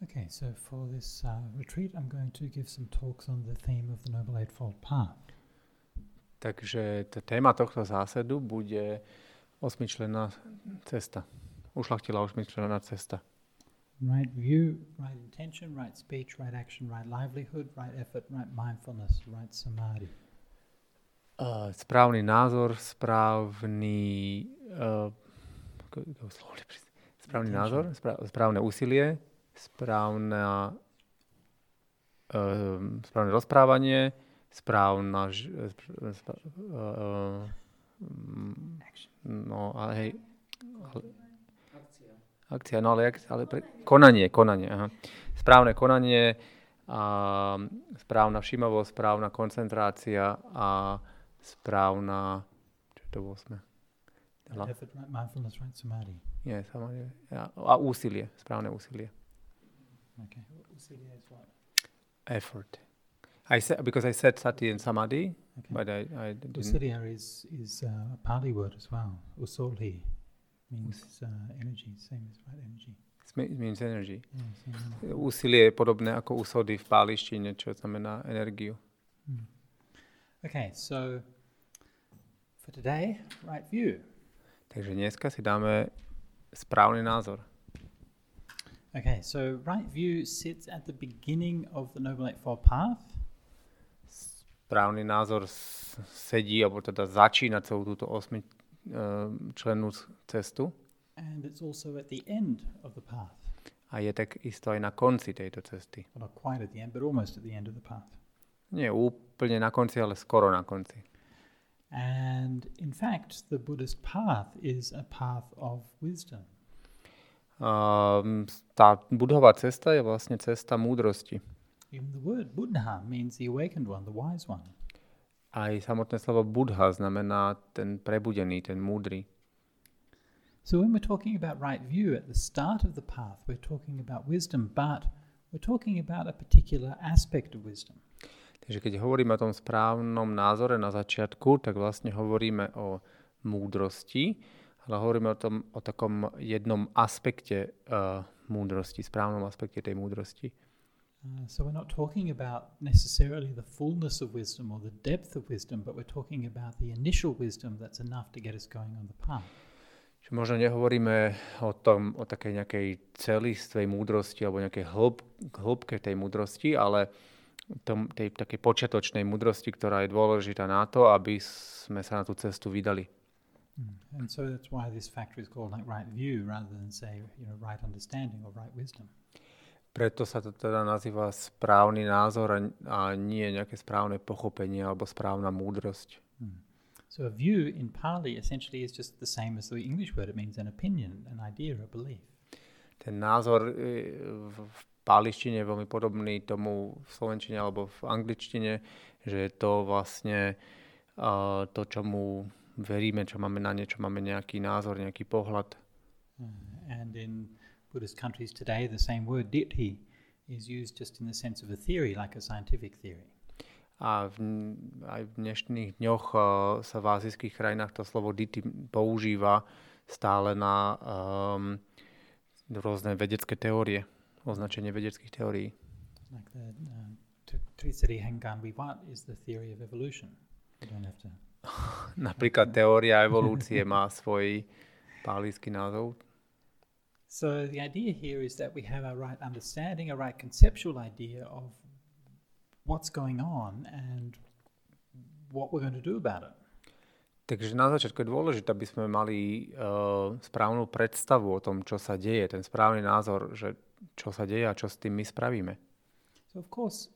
Okay, so for this retreat, I'm going to give some talks on the theme of the Noble Eightfold Path. Takže téma tohto zásadu bude osmičlenná cesta. Ušľachtilá osmičlenná cesta. Right view, right intention, right speech, right action, right livelihood, right effort, right mindfulness, right samadhi. Správny názor, správne úsilie, správne rozprávanie, konanie. Aha. Správne konanie, správna všímavosť, správna koncentrácia a správna, čo to bolo sme? Effort, right mindfulness, right samadhi. Samadhi. A úsilie, správne úsilie. Okay, úsilie is what? Effort. Because I said sati and samadhi, okay. But I didn't. Usilia is a Pali word as well. Usolhi means energy, same as right energy. It means energy. Yeah, úsilie je podobné ako usody v pálištine, čo znamená energiu. Okay, so for today, right view. Takže dneska si dáme správny názor. Okay, so right view sits at the beginning of the Noble Eightfold Path. Správny názor sedí, alebo teda začína celú túto člennú cestu. And it's also at the end of the path. A je tak isto aj na konci tejto cesty. Well, not quite at the end, but almost at the end of the path. Nie úplne na konci, ale skoro na konci. And in fact, the Buddhist path is a path of wisdom. Tá Buddhová cesta je vlastne cesta múdrosti. Even the word Buddha means the awakened one, the wise one. Aj samotné slovo Buddha znamená ten prebudený, ten múdry. So when we're talking about right view at the start of the path, we're talking about wisdom, but we're talking about a particular aspect of wisdom. Takže keď hovoríme o tom správnom názore na začiatku, tak vlastne hovoríme o múdrosti, ale hovoríme o takom jednom aspekte múdrosti, správnom aspekte tej múdrosti. So we're not talking about necessarily the fullness of wisdom or the depth of wisdom, but we're talking about the initial wisdom that's enough to get us going on the path. Čiže možno nehovoríme o takej nejakej celistvej múdrosti alebo nejakej hĺbke tej múdrosti, ale tej takej počiatočnej múdrosti, ktorá je dôležitá na to, aby sme sa na tú cestu vydali. And so that's why this factor is called like right view rather than say, right understanding or right wisdom. Preto sa to teda nazýva správny názor a nie nejaké správne pochopenie alebo správna múdrosť. So a view in Pali essentially is just the same as the English word. It means an opinion, an idea, a belief. Ten názor v pálištine je veľmi podobný tomu v slovenčine alebo v angličtine, že je to vlastne to, čomu veríme, čo máme na niečo, máme nejaký názor, nejaký pohľad. And in Buddhist countries today, the same word, ditti, is used just in the sense of a theory, like a scientific theory. A aj v dnešných dňoch sa v ázijských krajinách to slovo ditti používa stále na rôzne vedecké teórie, označenie vedeckých teórií. Like the Trisari Hengan Vivat is the theory of evolution. You don't have to... Napríklad teória evolúcie má svoj pálijský názov. So the idea here is that we have a right understanding, a right conceptual idea of what's going on and what we're going to do about it. Takže na začiatku je dôležité, aby sme mali správnu predstavu o tom, čo sa deje, ten správny názor, že čo sa deje a čo s tým my spravíme. So of course,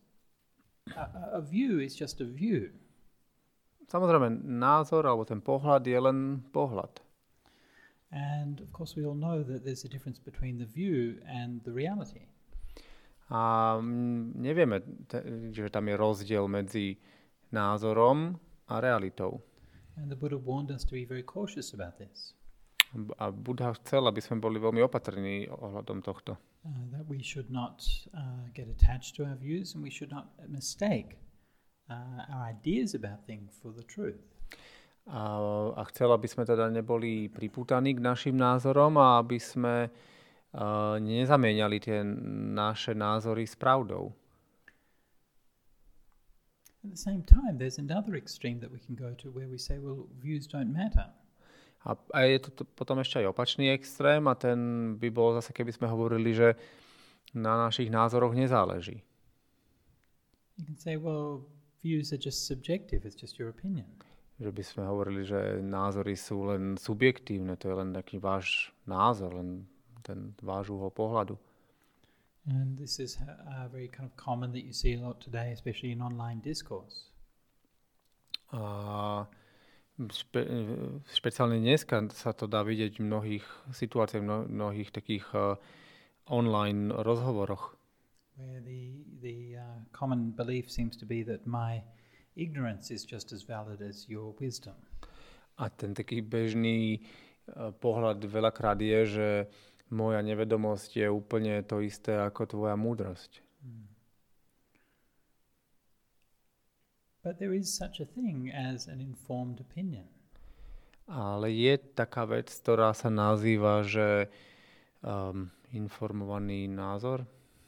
a view is just a view. Samozrejme, názor alebo ten pohľad je len pohľad. And of course we all know that there's a difference between the view and the reality. A nevieme, že tam je rozdiel medzi názorom a realitou. And the Buddha warned us to be very cautious about this. A Buddha chcel, aby sme boli veľmi opatrní ohľadom tohto. That we should not get attached to our views and we should not mistake our ideas about things for the truth. A chcel, aby sme teda neboli pripútaní k našim názorom a aby sme nezamieniali tie naše názory s pravdou. At the same time, there's another extreme that we can go to where we say, well, views don't matter. A je to potom ešte aj opačný extrém a ten by bol zase, keby sme hovorili, že na našich názoroch nezáleží. You can say, well, views are just subjective, it's just your opinion. Že by sme hovorili, že názory sú len subjektívne, to je len taký váš názor, len ten váš uhol pohľadu. And this is very kind of common that you see a lot today, especially in online discourse. A špeciálne dneska sa to dá vidieť v mnohých situáciách, v mnohých takých online rozhovoroch. Where the common belief seems to be that my ignorance is just as valid as your wisdom. A ten taký bežný pohľad veľakrát je, že moja nevedomosť je úplne to isté ako tvoja múdrosť. But there is such a thing as an informed opinion. Ale je taká vec, ktorá sa nazýva, že informovaný názor.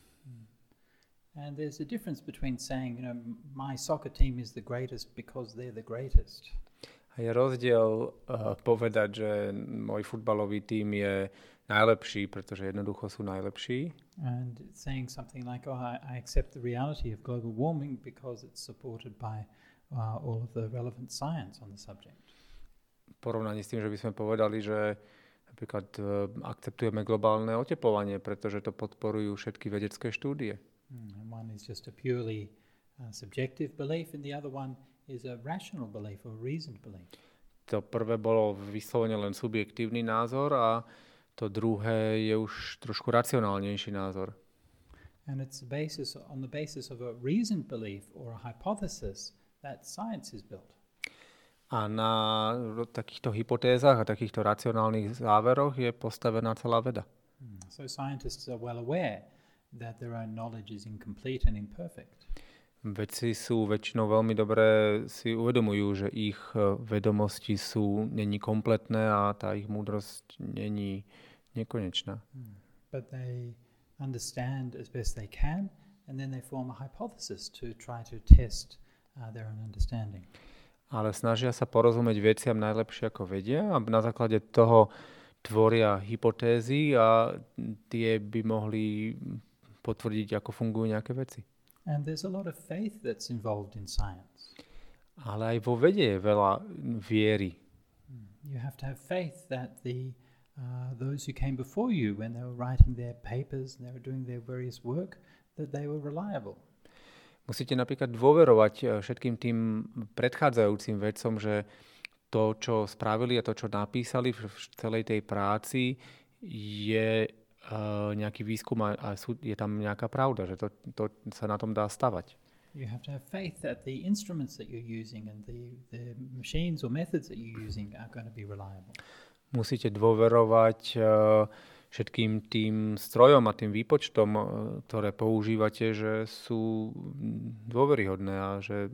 And there's a difference between saying, my soccer team is the greatest because they're the greatest. A je rozdiel povedať, že môj futbalový tím je najlepší, pretože jednoducho sú najlepší. And saying something like, I accept the reality of global warming because it's supported by all of the relevant science on the subject. V porovnaní s tým, že by sme povedali, že napríklad akceptujeme globálne oteplovanie, pretože to podporujú všetky vedecké štúdie. And one is just a purely subjective belief and the other one is a rational belief or reasoned belief. To prvé bolo vyslovene len subjektívny názor a to druhé je už trošku racionálnejší názor. And it's on the basis of a reasoned belief or a hypothesis that science is built. A na takýchto hypotézach a takýchto racionálnych záveroch je postavená celá veda. So scientists are well aware that their own knowledge is incomplete and imperfect. Vedci sú väčšinou veľmi dobre si uvedomujú, že ich vedomosti není kompletné a tá ich múdrosť není nekonečná. But they understand as best they can and then they form a hypothesis to try to test their own understanding. Ale snažia sa porozumieť veciam najlepšie ako vedia a na základe toho tvoria hypotézy a tie by mohli potvrdiť, ako fungujú nejaké veci. And there's a lot of faith that's involved in science. Ale aj vo vede je veľa viery. You have to have faith that those who came before you when they were writing their papers and they were doing their various work, that they were reliable. Musíte napríklad dôverovať všetkým tým predchádzajúcim vedcom, že to, čo spravili a to, čo napísali v celej tej práci, je nejaký výskum a je tam nejaká pravda, že to sa na tom dá stavať. You have to have faith that the instruments that you're using and the machines or methods that you're using are going to be reliable. Musíte dôverovať všetkým tým strojom a tým výpočtom, ktoré používate, že sú dôveryhodné a že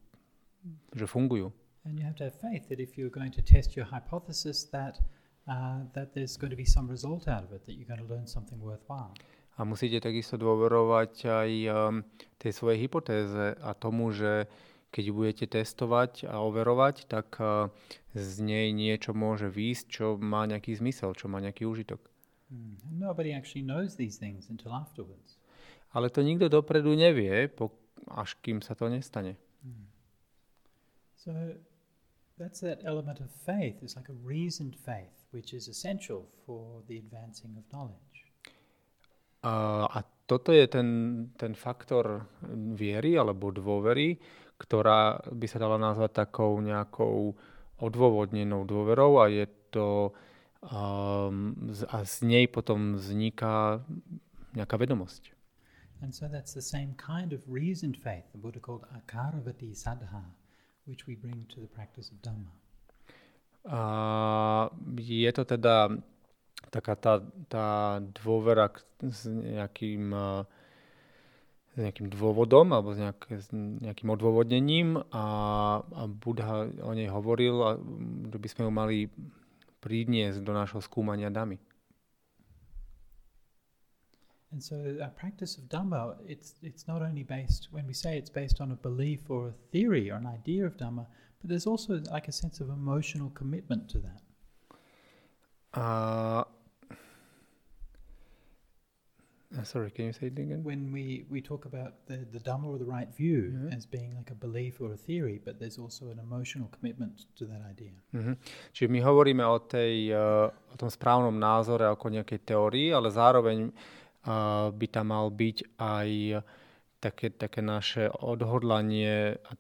fungujú. And you have to have faith that if you're going to test your hypothesis that there's going to be some result out of it, that you're going to learn something worthwhile. A musíte takisto dôverovať aj tej svojej hypotéze a tomu, že keď budete testovať a overovať, tak z nej niečo môže výjsť, čo má nejaký zmysel, čo má nejaký úžitok. Nobody actually knows these things until afterwards. Ale to nikto dopredu nevie, až kým sa to nestane. So that's that element of faith. It's like a reasoned faith, which is essential for the advancing of knowledge. A toto je ten faktor viery alebo dôvery, ktorá by sa dala nazvať takou nejakou odôvodnenou dôverou a je to a z nej potom vzniká nejaká vedomosť. And so that's the same kind of reasoned faith the Buddha called akaravati saddha, which we bring to the practice of Dhamma. Je to teda taká tá dôvera s nejakým dôvodom alebo s nejakým odôvodnením a Buddha o nej hovoril a že by sme ju mali priniesť do nášho skúmania Dhammy. And so our practice of Dhamma, it's not only based, when we say it's based on a belief or a theory or an idea of Dhamma, but there's also like a sense of emotional commitment to that. Sorry, can you say it again? When we talk about the Dhamma or the right view as being like a belief or a theory, but there's also an emotional commitment to that idea. Čiže my hovoríme o tom správnom názore ako nejakej teórii, ale zároveň by tam mal byť aj také naše odhodlanie a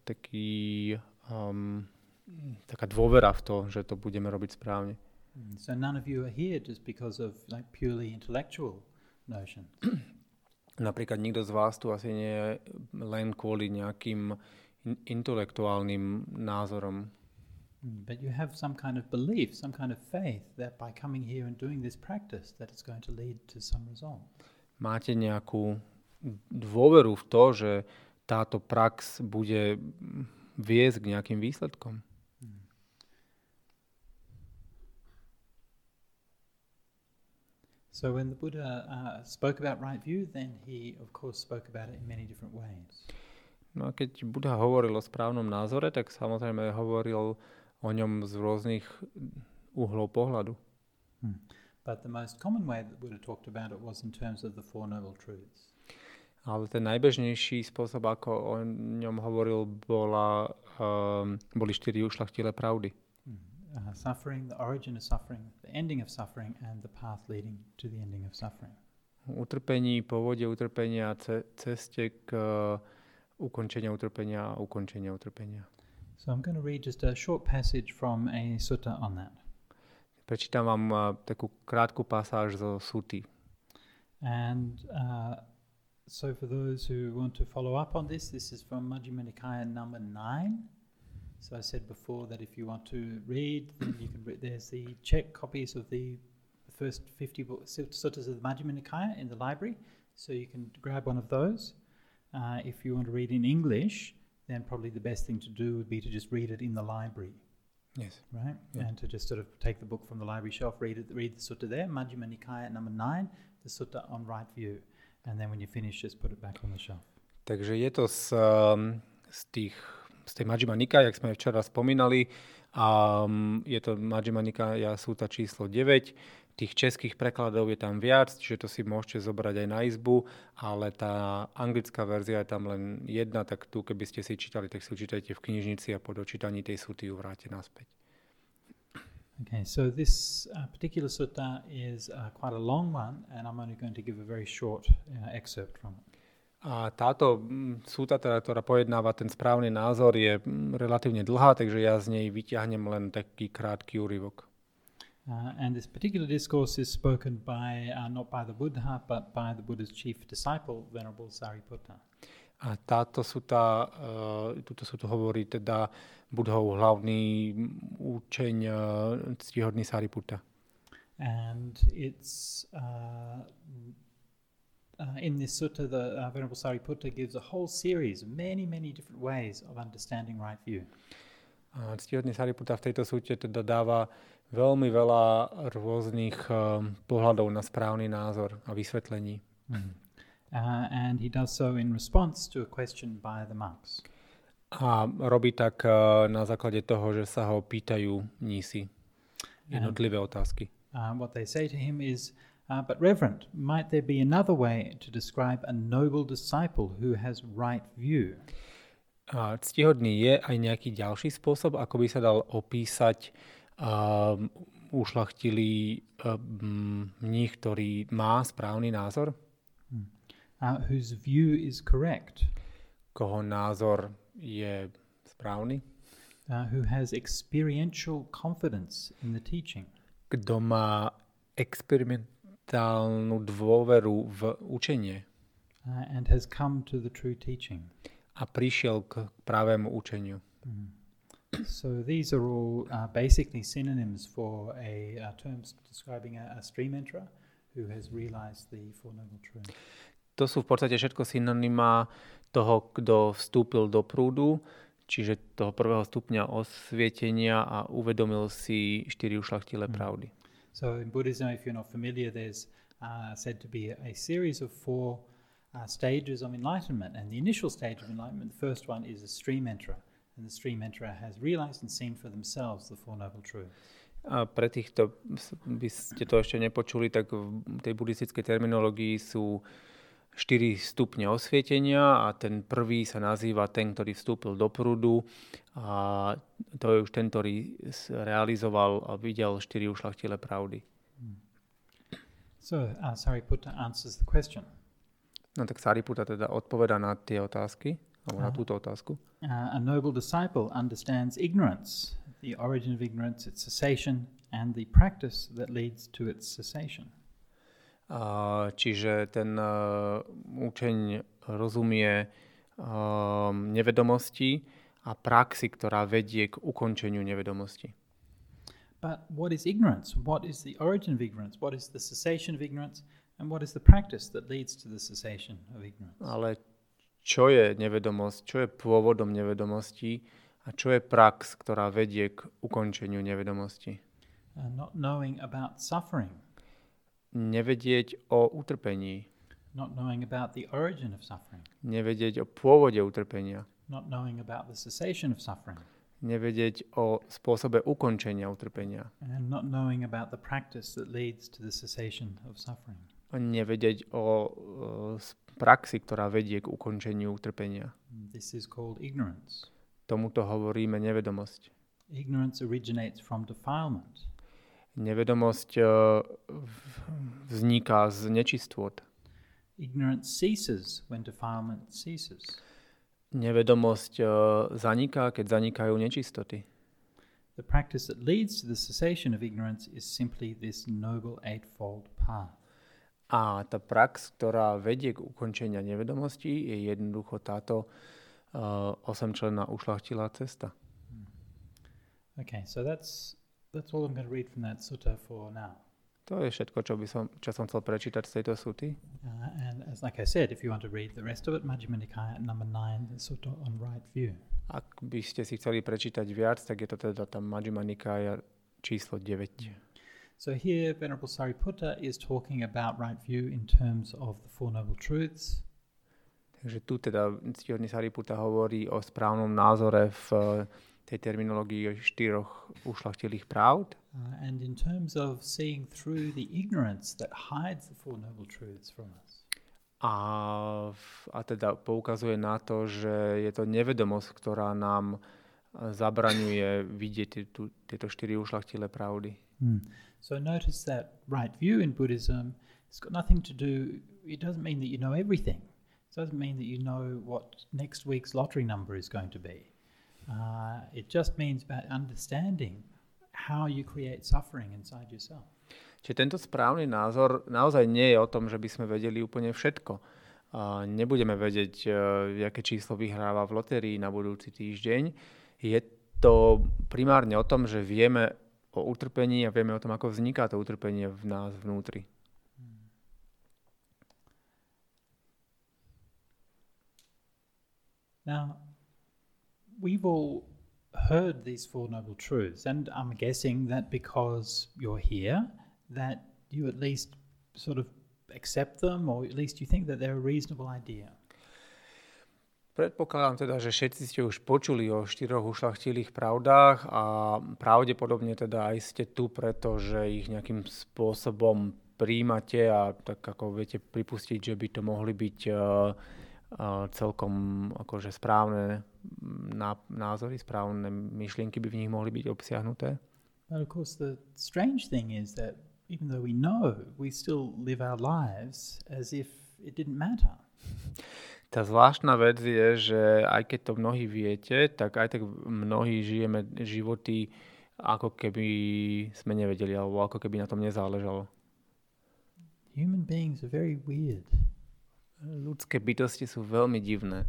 taká dôvera v to, že to budeme robiť správne. So none of you are here just because of like purely intellectual notion. Napríklad nikto z vás tu asi nie je len kvôli nejakým intelektuálnym názorom. But you have some kind of belief, some kind of faith that by coming here and doing this practice that it's going to lead to some result. Máte nejakú dôveru v to, že táto prax bude viesť k nejakým výsledkom? So when the Buddha spoke about right view, then he of course spoke about it in many different ways. No a keď Buddha hovoril o správnom názore, tak samozrejme hovoril o ňom z rôznych uhlov pohľadu. But the most common way that Buddha talked about it was in terms of the Four Noble Truths. Ale ten najbežnejší spôsob, ako o ňom hovoril, boli 4 ušľachtilé pravdy. Suffering, the origin of suffering, the ending of suffering, and the path leading to the ending of suffering. Utrpení, pôvode utrpenia, ceste k ukončenia utrpenia a ukončenia utrpenia. So I'm going to read just a short passage from a sutta on that. Prečítam vám takú krátku pasáž zo suty. And so for those who want to follow up on this is from Majjhima Nikaya number 9. So I said before that if you want to read, then you can read. There's the Czech copies of the first 50 suttas of the Majjhima Nikaya in the library, so you can grab one of those. If you want to read in English, then probably the best thing to do would be to just read it in the library. Yes. Right? Yeah. And to just sort of take the book from the library shelf, read the sutta there, Majjhima Nikaya number 9, the sutta on right view. And then when you finish, just put it back on the shelf. Takže je to z tej Majjhima Nikaya, jak sme včera spomínali. Je to Majjhima Nikaya súta číslo 9. Tých českých prekladov je tam viac, čiže to si môžete zobrať aj na izbu, ale tá anglická verzia je tam len jedna, tak tu, keby ste si čítali, tak si čítajte v knižnici a po dočítaní tej súty ju vráte naspäť. Okay, so this particular sutta is quite a long one, and I'm only going to give a very short excerpt from it. A táto súta, ktorá pojednáva ten správny názor, je relatívne dlhá, takže ja z nej vyťahnem len taký krátky úryvok. And this particular discourse is spoken by not by the Buddha, but by the Buddha's chief disciple, Venerable Sariputta. A túto sútu hovorí teda Buddhov hlavný učeň ctihodný Sariputta. And it's in this sutta, the Venerable Sariputta gives a whole series, many different ways of understanding right view. Ctihodný Sariputta v tejto súte teda dáva veľmi veľa rôznych pohľadov na správny názor a vysvetlení. And he does so in response to a question by the monks. A robí tak na základe toho, že sa ho pýtajú mnísi jednotlivé otázky. What they say to him is, but Reverend, might there be another way to describe a noble disciple who has right view? Ctihodný, je aj nejaký ďalší spôsob, ako by sa dal opísať ušľachtilý mních, ktorý má správny názor? Whose view is correct. Koho názor je správny? Who has experiential confidence in the teaching. Kto má experimentálnu dôveru v učenie. And has come to the true teaching. A prišiel k pravému učeniu. So these are all basically synonyms for a terms describing a stream enterer who has realized the Four Noble Truths. To sú v podstate všetko synonymá toho, kto vstúpil do prúdu, čiže toho prvého stupňa osvietenia a uvedomil si 4 ušľachtilé pravdy. So in Buddhism, if you're not familiar, there's said to be a series of 4 stages of enlightenment. And the initial stage of enlightenment, the first one is a stream enterer. And the stream enterer has realized and seen for themselves the Four Noble Truths. A pre týchto, by ste to ešte nepočuli, tak v tej buddhistickej terminológii sú 4 stupne osvietenia a ten prvý sa nazýva ten, ktorý vstúpil do prúdu a to je už ten, ktorý realizoval a videl 4 ušľachtilé pravdy. So, Sariputta answers the question. No tak Sariputta teda odpoveda na tie otázky, alebo na túto otázku. A noble disciple understands ignorance, the origin of ignorance, its cessation, and the practice that leads to its cessation. Čiže ten učeň rozumie nevedomosti a praxi, ktorá vedie k ukončeniu nevedomosti. But what is ignorance? What is the origin of ignorance? What is the cessation of ignorance? And what is the practice that leads to the cessation of ignorance? Ale čo je nevedomosť? Čo je pôvodom nevedomosti? A čo je prax, ktorá vedie k ukončeniu nevedomosti? Not knowing about suffering. Nevedieť o utrpení. Not knowing about the origin of suffering. Nevedieť o pôvode utrpenia. Not knowing about the cessation of suffering. Nevedieť o spôsobe ukončenia utrpenia. And not knowing about the practice that leads to the cessation of suffering. A nevedieť o praxi, ktorá vedie k ukončeniu utrpenia. This is called ignorance. Tomuto hovoríme nevedomosť. Ignorance originates from defilement. Nevedomosť vzniká z nečistôt. Ignorance ceases when defilement ceases. Nevedomosť zaniká, keď zanikajú nečistoty. The practice that leads to the cessation of ignorance is simply this noble eightfold path. A tá prax, ktorá vedie k ukončenia nevedomosti, je jednoducho táto 8-členná ušľachtilá cesta. Okay, so that's all I'm going to read from that sutta for now. To je všetko, čo som chcel prečítať z tejto suty. And as like I said, if you want to read the rest of it, Majjhima Nikaya number 9, the sutta on right view. Ak by ste si chceli prečítať viac, tak je to teda tam Majjhima Nikaya číslo 9. So here Venerable Sariputta is talking about right view in terms of the Four Noble Truths. Takže tu teda ctihodný Sariputta hovorí o správnom názore v tej terminológii 4 ušľachtilých pravd. And in terms of seeing through the ignorance that hides the Four Noble Truths from us. A teda poukazuje na to, že je to nevedomosť, ktorá nám zabraňuje vidieť tieto 4 ušľachtilé pravdy. So notice that right view in Buddhism, it's got nothing to do, it doesn't mean that you know everything. It doesn't mean that you know what next week's lottery number is going to be. It just means about understanding how you create suffering inside yourself. Čiže tento správny názor naozaj nie je o tom, že by sme vedeli úplne všetko. Nebudeme vedieť, aké číslo vyhráva v lotérii na budúci týždeň. Je to primárne o tom, že vieme o utrpení a vieme o tom, ako vzniká to utrpenie v nás vnútri. Now, we've all heard these Four Noble Truths, and I'm guessing that because you're here, that you at least sort of accept them, or at least you think that they're a reasonable idea. Predpokladám teda, že všetci ste už počuli o 4 ušľachtilých pravdách a pravdepodobne teda aj ste tu, pretože ich nejakým spôsobom príjmate a tak ako viete pripustiť, že by to mohli byť celkom akože správne názory, správne myšlienky by v nich mohli byť obsiahnuté. But of course the strange thing is that even though we know, we still live our lives as if it didn't matter. Tá zvláštna vec je, že aj keď to mnohí viete, tak aj tak mnohí žijeme životy, ako keby sme nevedeli, alebo ako keby na tom nezáležalo. Human beings are very weird. Ľudské bytosti sú veľmi divné.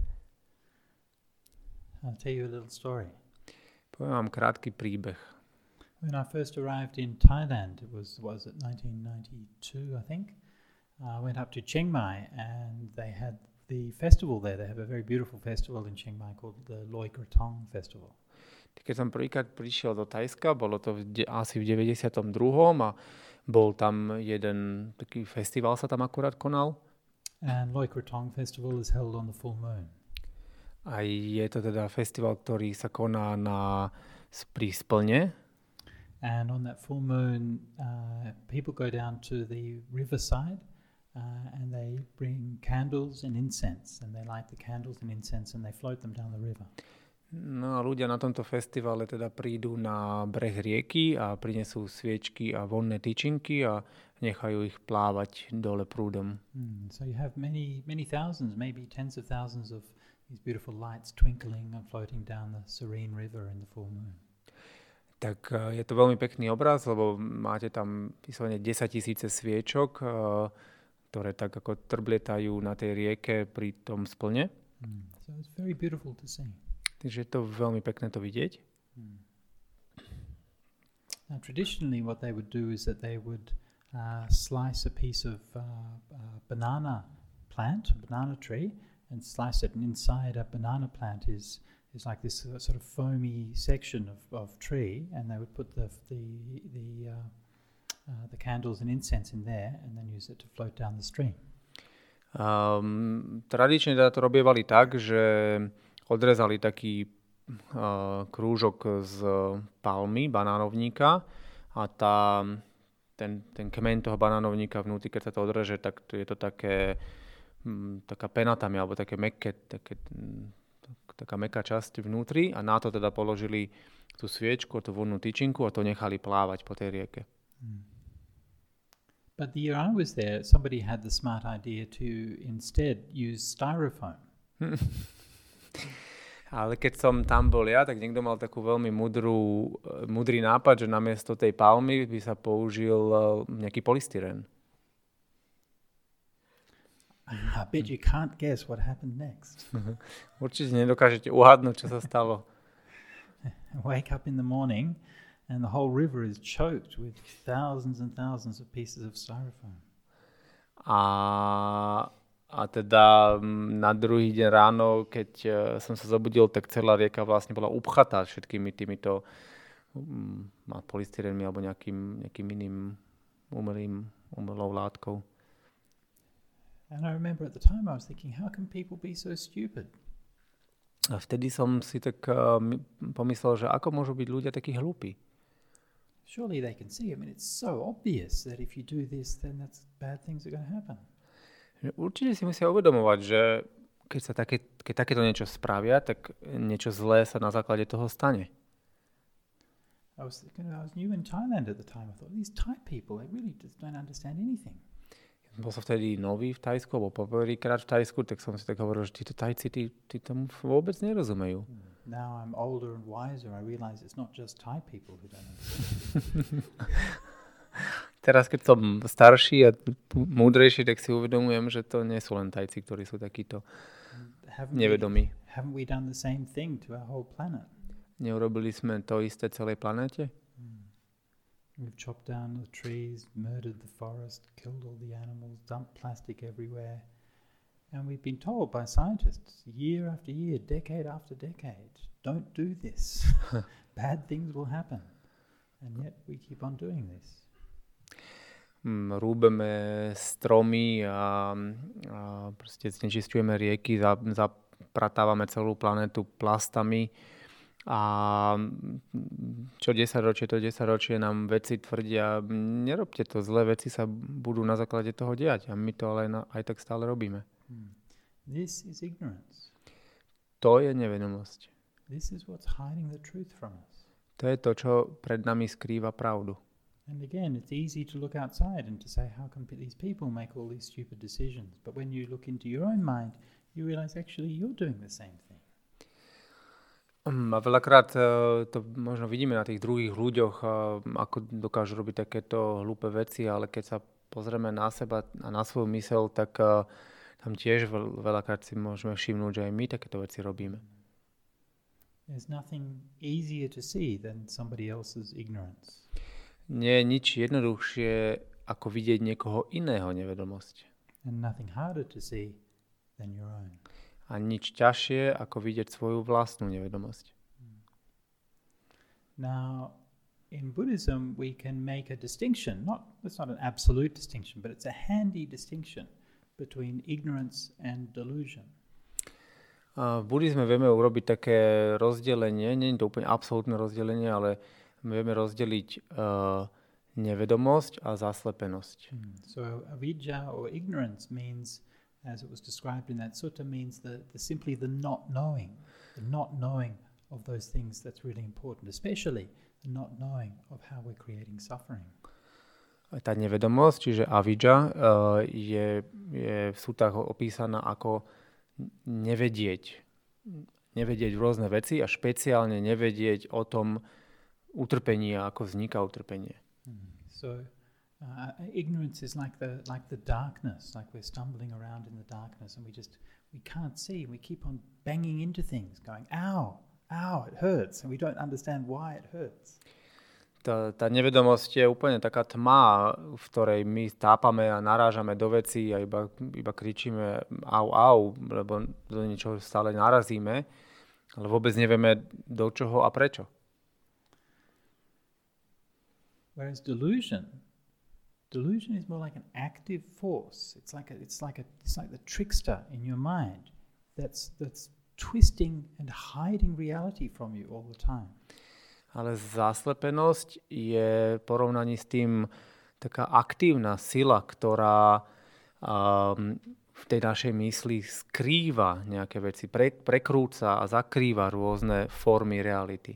I'll tell you a little story. Poviem vám krátky príbeh. When I first arrived in Thailand, it was it 1992, I think. I went up to Chiang Mai and they had the festival there. They have a very beautiful festival in Chiang Mai called the Loi Krathong Festival. Keď som prvýkrát prišiel do Thajska, bolo to asi v 92. a Bol tam jeden taký festival sa tam akurát konal. And Loy Krathong Festival is held on the full moon. A je to teda festival, ktorý sa koná pri splne. And on that full moon, people go down to the riverside and they bring candles and incense. And they light the candles and incense and they float them down the river. No a ľudia na tomto festivale teda prídu na breh rieky a prinesú sviečky a vonné tyčinky a nechajú ich plávať dole prúdom. So you have many thousands, maybe tens of thousands of these beautiful lights twinkling and floating down the serene river in the full moon. Tak je to veľmi pekný obraz, lebo máte tam vyslovene 10 000 sviečok, ktoré tak ako trblietajú na tej rieke pri tom splne. So it's very beautiful to see. Takže je to veľmi pekné to vidieť. Now traditionally what they would do is that they would slice a piece of banana plant, a banana tree, and slice it, and inside a banana plant is like this sort of foamy section of tree, and they would put the candles and incense in there and then use it to float down the stream. Tradične teda to robievali tak, že odrezali taký krúžok z palmy, banánovníka a ten kmeň toho banánovníka vnútri, keď sa to odreže, tak je to taká penatami, alebo také mäkké, taká mäkká časť vnútri a na to teda položili tú sviečku, tú vonnú tyčinku a to nechali plávať po tej rieke. But the year I was there, somebody had the smart idea to instead use styrofoam. Ale keď som tam bol ja, tak niekto mal takú veľmi mudrý nápad, že namiesto tej palmy by sa použil nejaký polystyrén. I bet you can't guess what happened next. Určite nedokážete uhádnuť, čo sa stalo. Wake up in the morning and the whole river is choked with thousands and thousands of pieces of styrofoam. A teda na druhý deň ráno, keď som sa zobudil, tak celá rieka vlastne bola upchatá všetkými týmito polystyrénmi alebo nejakým iným umelou látkou. And I remember at the time I was thinking, how can people be so stupid? A vtedy som si tak pomyslel, že ako môžu byť ľudia takí hlúpi. Surely they can see. I mean, it's so obvious that if you do this, then bad things are going to happen. Určite si musia uvedomovať, že keď takéto niečo spravia, tak niečo zlé sa na základe toho stane. I was new in Thailand at the time. I thought, these Thai people, they really just don't understand anything. Bol som vtedy nový v Thajsku, alebo poprvýkrát v Thajsku, tak som si tak hovoril, že títo Thajci, tí tomu vôbec nerozumejú. Now I'm older and wiser, I realize it's not just Thai people who don't understand. Teraz, keď som starší a múdrejší, tak si uvedomujem, že to nie sú len Tajci, ktorí sú takíto nevedomí. Haven't we done the same thing to our whole planet? Neurobili sme to isté celej planéte? We've chopped down the trees, murdered the forest, killed all the animals, dumped plastic everywhere. And we've been told by scientists year after year, decade after decade, don't do this. Bad things will happen. And yet we keep on doing this. Rúbeme stromy a proste znečisťujeme rieky, zapratávame celú planetu plastami a čo 10 ročie nám vedci tvrdia, nerobte to, zlé veci sa budú na základe toho diať a my to ale aj tak stále robíme. This is ignorance. To je nevedomosť. This is what's hiding the truth from us. To je to, čo pred nami skrýva pravdu. And again, it's easy to look outside and to say, how can these people make all these stupid decisions? But when you look into your own mind, you realize actually you're doing the same thing. A veľakrát to možno vidíme na tých druhých ľuďoch, ako dokážu robiť takéto hlúpe veci, ale keď sa pozrieme na seba a na svoju myseľ, tak tam tiež veľakrát si môžeme všimnúť, že aj my takéto veci robíme. There's nothing easier to see than somebody else's ignorance. Nie je nič jednoduchšie, ako vidieť niekoho iného nevedomosť. And nothing harder to see than your own. A nič ťažšie, ako vidieť svoju vlastnú nevedomosť. Now, in Buddhism we can make a distinction. It's not an absolute distinction, but it's a handy distinction between ignorance and delusion. V buddhizme vieme urobiť také rozdelenie, nie je to úplne absolútne rozdelenie, ale vieme rozdeliť nevedomosť a zaslepenosť. So avidya or ignorance means, as it was described in that sutta, means simply the not knowing of those things that's really important, especially the not knowing of how we're creating suffering. Tá nevedomosť, čiže avidya, je v sútach opísaná ako nevedieť rôzne veci a špeciálne nevedieť o tom utrpení a ako vzniká utrpenie. So ignorance is like the darkness, like we're stumbling around in the darkness and we can't see, we keep on banging into things, going, ow, it hurts, and we don't understand why it hurts. Tá nevedomosť je úplne taká tma, v ktorej my tápame a narážame do vecí a iba kričíme au, lebo do niečoho stále narazíme, ale vôbec nevieme do čoho a prečo. Whereas delusion is more like an active force. It's like the trickster in your mind that's twisting and hiding reality from you all the time. Ale zaslepenosť je v porovnaní s tým taká aktívna sila, ktorá v tej našej mysli skrýva nejaké veci, prekrúca a zakrýva rôzne formy reality.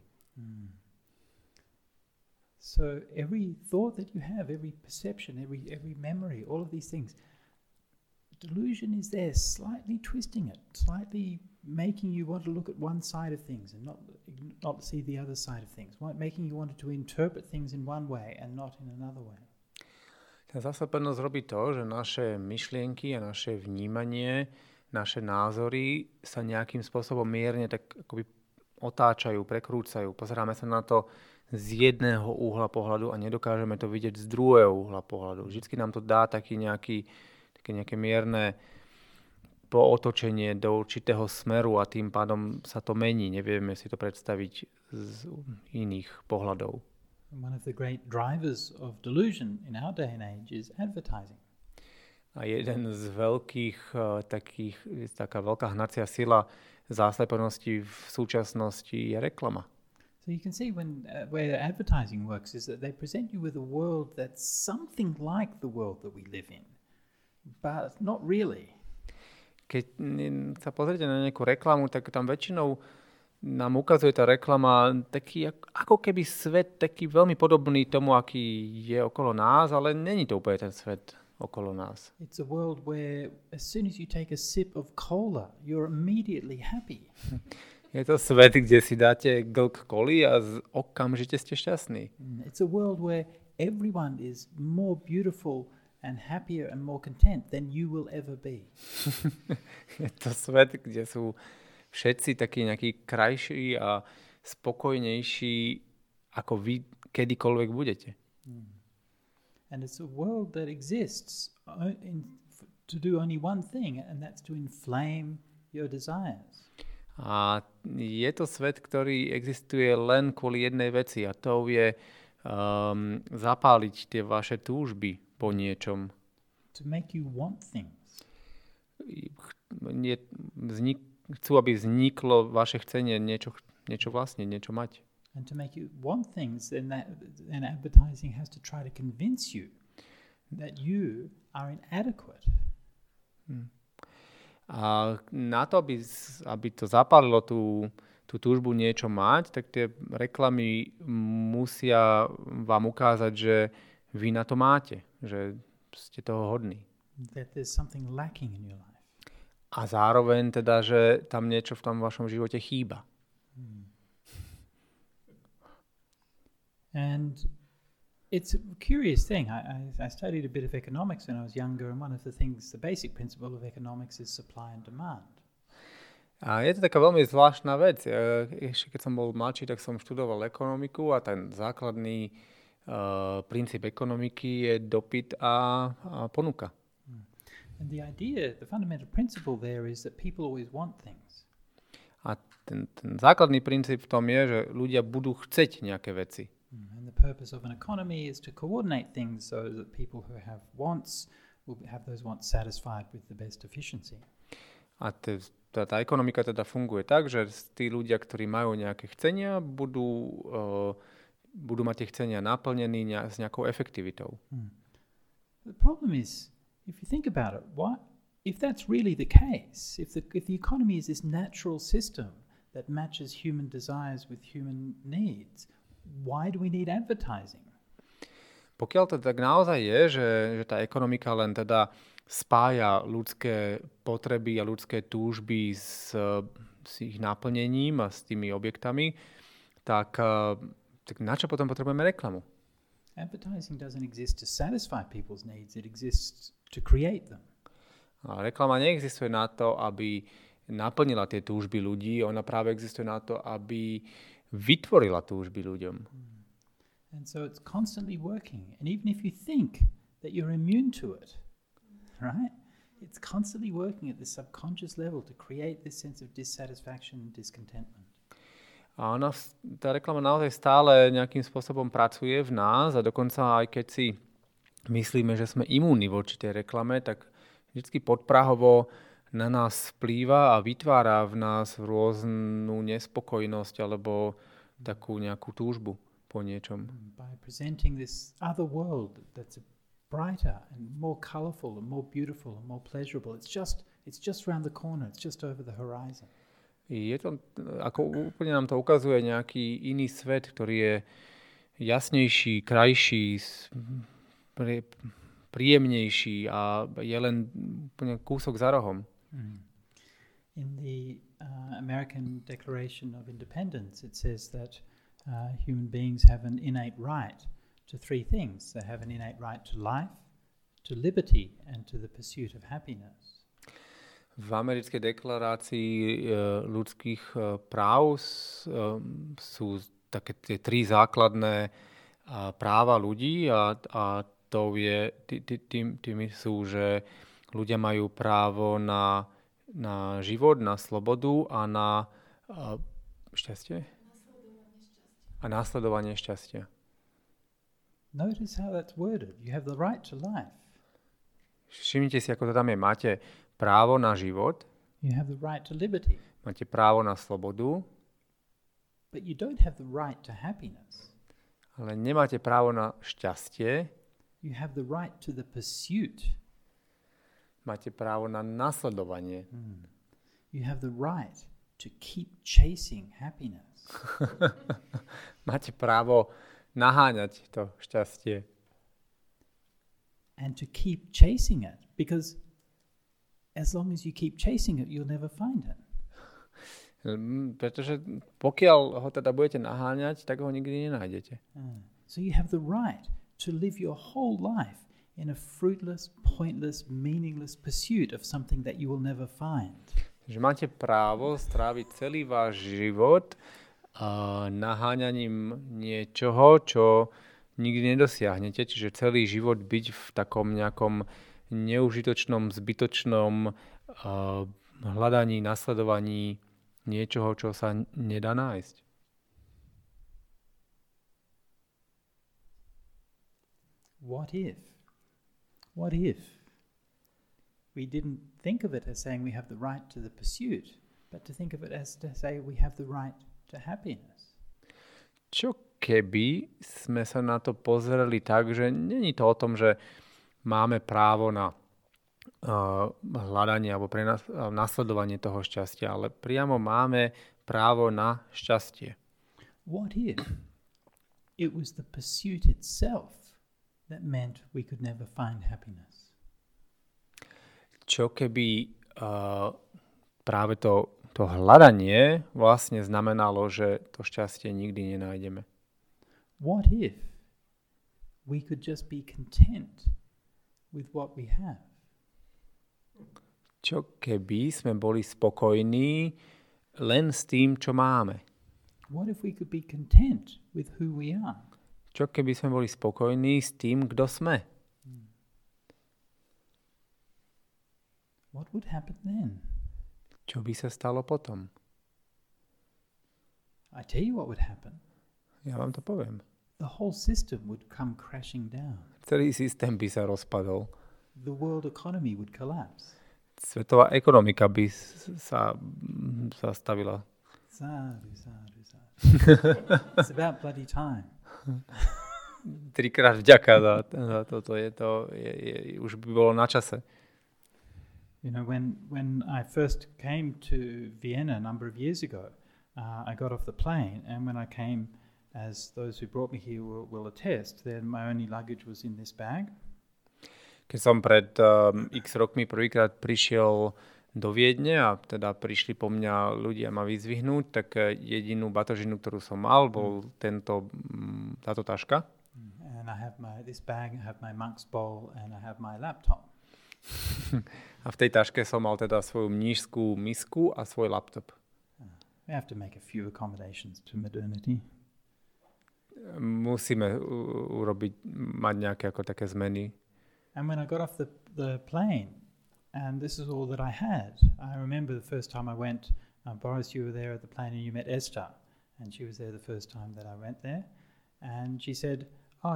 So every thought that you have, every perception, every memory, all of these things, delusion is there, slightly twisting it, slightly making you want to look at one side of things and not see the other side of things, making you want to interpret things in one way and not in another way. Tá zaslepenosť robí to, že naše myšlienky a naše vnímanie, naše názory sa nejakým spôsobom mierne tak akoby otáčajú, prekrúcajú. Pozeráme sa na to z jedného uhla pohľadu a nedokážeme to vidieť z druhého uhla pohľadu. Vždycky nám to dá také nejaké mierne pootočenie do určitého smeru a tým pádom sa to mení. Nevieme si to predstaviť z iných pohľadov. One of the great drivers of delusion in our day and age is advertising. A jeden z taká veľká hnacia sila zaslepenosti v súčasnosti je reklama. So you can see where advertising works is that they present you with a world that's something like the world that we live in, but not really. Keď sa pozrite na nejakú reklamu, tak tam väčšinou nám ukazuje tá reklama taký ako keby svet taký veľmi podobný tomu, aký je okolo nás, ale není to úplne ten svet okolo nás. It's a world where as soon as you take a sip of cola, you're immediately happy. Je to svet, kde si dáte glk koly a okamžite ste šťastní. It's a world where everyone is more beautiful and happier and more content than you will ever be. Je to svet, kde sú všetci takí nejakí krajší a spokojnejší, ako vy kedykoľvek budete. And it's a world that exists to do only one thing, and that's to inflame your desires. A je to svet, ktorý existuje len kvôli jednej veci a to je zapáliť tie vaše túžby po niečom. To make you want things. Chcú, aby vzniklo vaše chcenie niečo vlastne, niečo mať. And to make you want things, then advertising has to try to convince you that you are inadequate. A na to, aby to zapálilo tú túžbu niečo mať, tak tie reklamy musia vám ukázať, že vy na to máte, že ste toho hodní. That there's something lacking in your life. A zároveň teda, že tam niečo v tom vašom živote chýba. And it's a curious thing. I studied a bit of economics when I was younger, and one of the basic principle of economics is supply and demand. A je to taká veľmi zvláštna vec. Ešte keď som bol mladší, tak som študoval ekonomiku a ten základný princíp ekonomiky je dopyt a ponuka. And the fundamental principle there is that people always want things. A ten základný princíp v tom je, že ľudia budú chceť nejaké veci. And the purpose of an economy is to coordinate things so that people who have wants will have those wants satisfied with the best efficiency. A tá ekonomika teda funguje tak, že tí ľudia, ktorí majú nejaké chcenia, budú mať tie chcenia naplnení s nejakou efektivitou. The problem is, if you think about it, if that's really the case, if the economy is this natural system that matches human desires with human needs, why do we need advertising? Pokiaľ to tak naozaj je, že tá ekonomika len teda spája ľudské potreby a ľudské túžby s ich naplnením a s tými objektami, tak na čo potom potrebujeme reklamu? Advertising doesn't exist to satisfy people's needs, it exists to create them. A reklama neexistuje na to, aby naplnila tie túžby ľudí, ona práve existuje na to, aby vytvorila túžby ľuďom. And so it's constantly working. And even if you think that you're immune to it, right? It's constantly working at the subconscious level to create this sense of dissatisfaction and discontentment. A tá reklama naozaj stále nejakým spôsobom pracuje v nás a dokonca aj keď si myslíme, že sme imúnni voči tej reklame, tak vždycky podprahovo na nás vplýva a vytvára v nás rôznu nespokojnosť alebo takú nejakú túžbu po niečom. By presenting this other world that's brighter and more colorful and more beautiful and more pleasurable, it's just around the corner, it's just over the horizon. Je to, ako úplne nám to ukazuje nejaký iný svet, ktorý je jasnejší, krajší, príjemnejší a je len úplne kúsok za rohom. In the American Declaration of Independence, it says that human beings have an innate right to three things. They have an innate right to life, to liberty, and to the pursuit of happiness. V americkej deklarácii ľudských práv sú také tie tri základné práva ľudí a to je, tými sú, že ľudia majú právo na život, na slobodu a na šťastie? A následovanie šťastia. Notice how that's worded. You have the right to life. Všimnite si, ako to tam je. Máte právo na život. You have the right to liberty. Máte právo na slobodu. But you don't have the right to happiness. Ale nemáte právo na šťastie. You have the right to the pursuit. Máte právo na nasledovanie. You have the right to keep chasing happiness. Máte právo naháňať to šťastie. And to keep chasing it, because as long as you keep chasing it, you'll never find it. Pretože pokiaľ ho teda budete naháňať, tak ho nikdy nenájdete. So you have the right to live your whole life in a fruitless, pointless, meaningless pursuit of something that you will never find. Že máte právo stráviť celý váš život naháňaním niečoho, čo nikdy nedosiahnete, čiže celý život byť v takom nejakom neužitočnom, zbytočnom hľadaní, nasledovaní niečoho, čo sa nedá nájsť. What if we didn't think of it as saying we have the right to the pursuit, but to think of it as to say we have the right to happiness? Čo keby sme sa na to pozreli tak, že není to o tom, že máme právo na hľadanie alebo nasledovanie toho šťastia, ale priamo máme právo na šťastie. What if it was the pursuit itself that meant we could never find happiness? Čo keby práve to hľadanie vlastne znamenalo, že to šťastie nikdy nenájdeme? What if we could just be content with what we have? Čo keby sme boli spokojní len s tým, čo máme? What if we could be content with who we are? Čo keby sme boli spokojní s tým, kto sme? What would happen then? Čo by sa stalo potom? I tell you what would happen. Ja vám to poviem. the whole system would come crashing down. Celý systém by sa rozpadol. The world economy would collapse. Svetová ekonomika by sa zastavila. Sadhu, sadhu, sadhu. It's about bloody time. Trikrát vďaka za toto. Už by bolo na čase. You know, when I first came to Vienna a number of years ago, I got off the plane, and when I came, as those who brought me here will attest, then my only luggage was in this bag. Keď som pred x rokmi prvýkrát prišiel do Viedne a teda prišli po mňa ľudia ma vyzvihnúť, tak jedinú batožinu, ktorú som mal, bol táto taška. And I have this bag, I have my monk's bowl, and I have my laptop. A v tej taške som mal teda svoju mníšskú misku a svoj laptop. We have to make a few accommodations to modernity. Musíme mať nejaké ako také zmeny. And when I got off the plane, and this is all that I had, I remember the first time I went, Boris, you were there at the plane and you met Esther, and she was there the first time that I went there, and she said,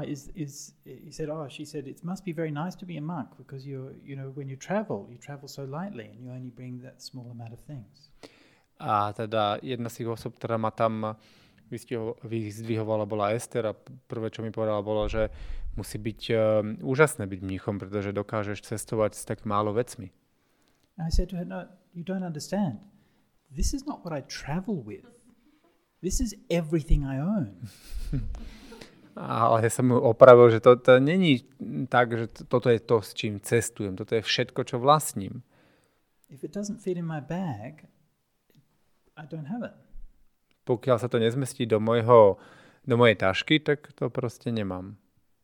she said, it must be very nice to be a monk because when you travel so lightly and you only bring that small amount of things. A teda jedna z tých osob, ktorá ma tam vyzdvihovala, bola Ester a prvé, čo mi povedala, bolo, že musí byť úžasné byť mníchom, pretože dokážeš cestovať s tak málo vecmi. I said to her, no, you don't understand. This is not what I travel with. This is everything I own. Ale ja som mu opravil, že to není tak, že toto je to, s čím cestujem. Toto je všetko, čo vlastním. If it doesn't fit in my bag, I don't have it. Pokiaľ sa to nezmestí do mojej tašky, tak to proste nemám.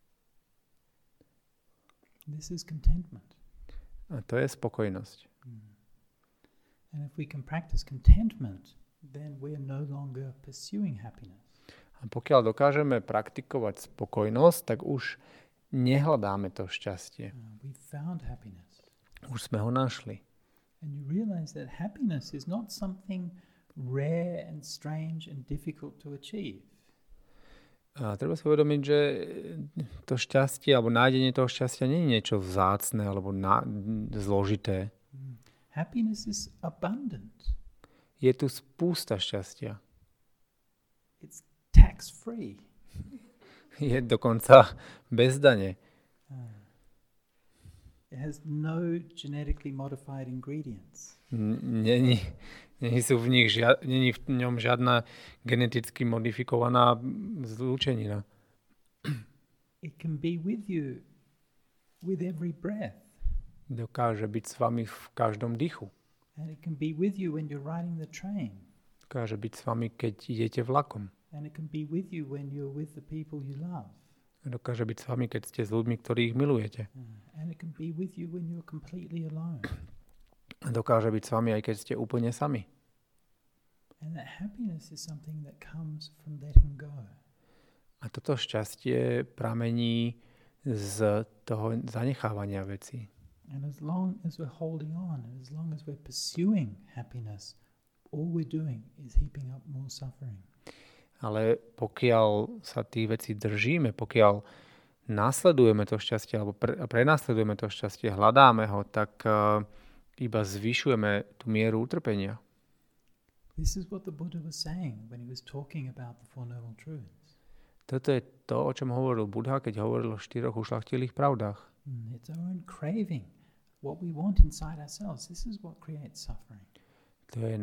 This is contentment. A to je spokojnosť. And if we can practice contentment, then we are no longer pursuing happiness. A pokiaľ dokážeme praktikovať spokojnosť, tak už nehľadáme to šťastie. We found happiness. Už sme ho našli. And you realize that happiness is not something rare and strange and difficult to achieve. A treba si uvedomiť, že to šťastie alebo nájdenie toho šťastia nie je niečo vzácne alebo zložité. Happiness is abundant. Je tu spústa šťastia. It's tax-free. Je dokonca bez dane. It has no genetically modified ingredients. Není v ňom žiadna geneticky modifikovaná zlúčenina. It can be with you with every breath. Dokáže byť s vami v každom dychu. And it can be with you when you're riding the train. Dokáže byť s vami, keď idete vlakom. And it can be with you when you're with the people you love. Dokáže byť s vami, keď ste s ľuďmi, ktorých milujete. And it can be with you when you're completely alone. Dokáže byť s vami, aj keď ste úplne sami. And that happiness is something that comes from letting go. A toto šťastie pramení z toho zanechávania vecí. And as long as we're holding on, and as long as we're pursuing happiness, all we're doing is heaping up more suffering. Ale pokiaľ sa tých vecí držíme, pokiaľ následujeme to šťastie alebo prenasledujeme to šťastie, hľadáme ho, tak iba zvyšujeme tú mieru utrpenia. This is what the Buddha was saying when he was talking about the Four Noble Truths. Toto je to, o čom hovoril Buddha, keď hovoril o 4 ušľachtilých pravdách. It's our own craving, what we want inside ourselves. This is what creates suffering. To je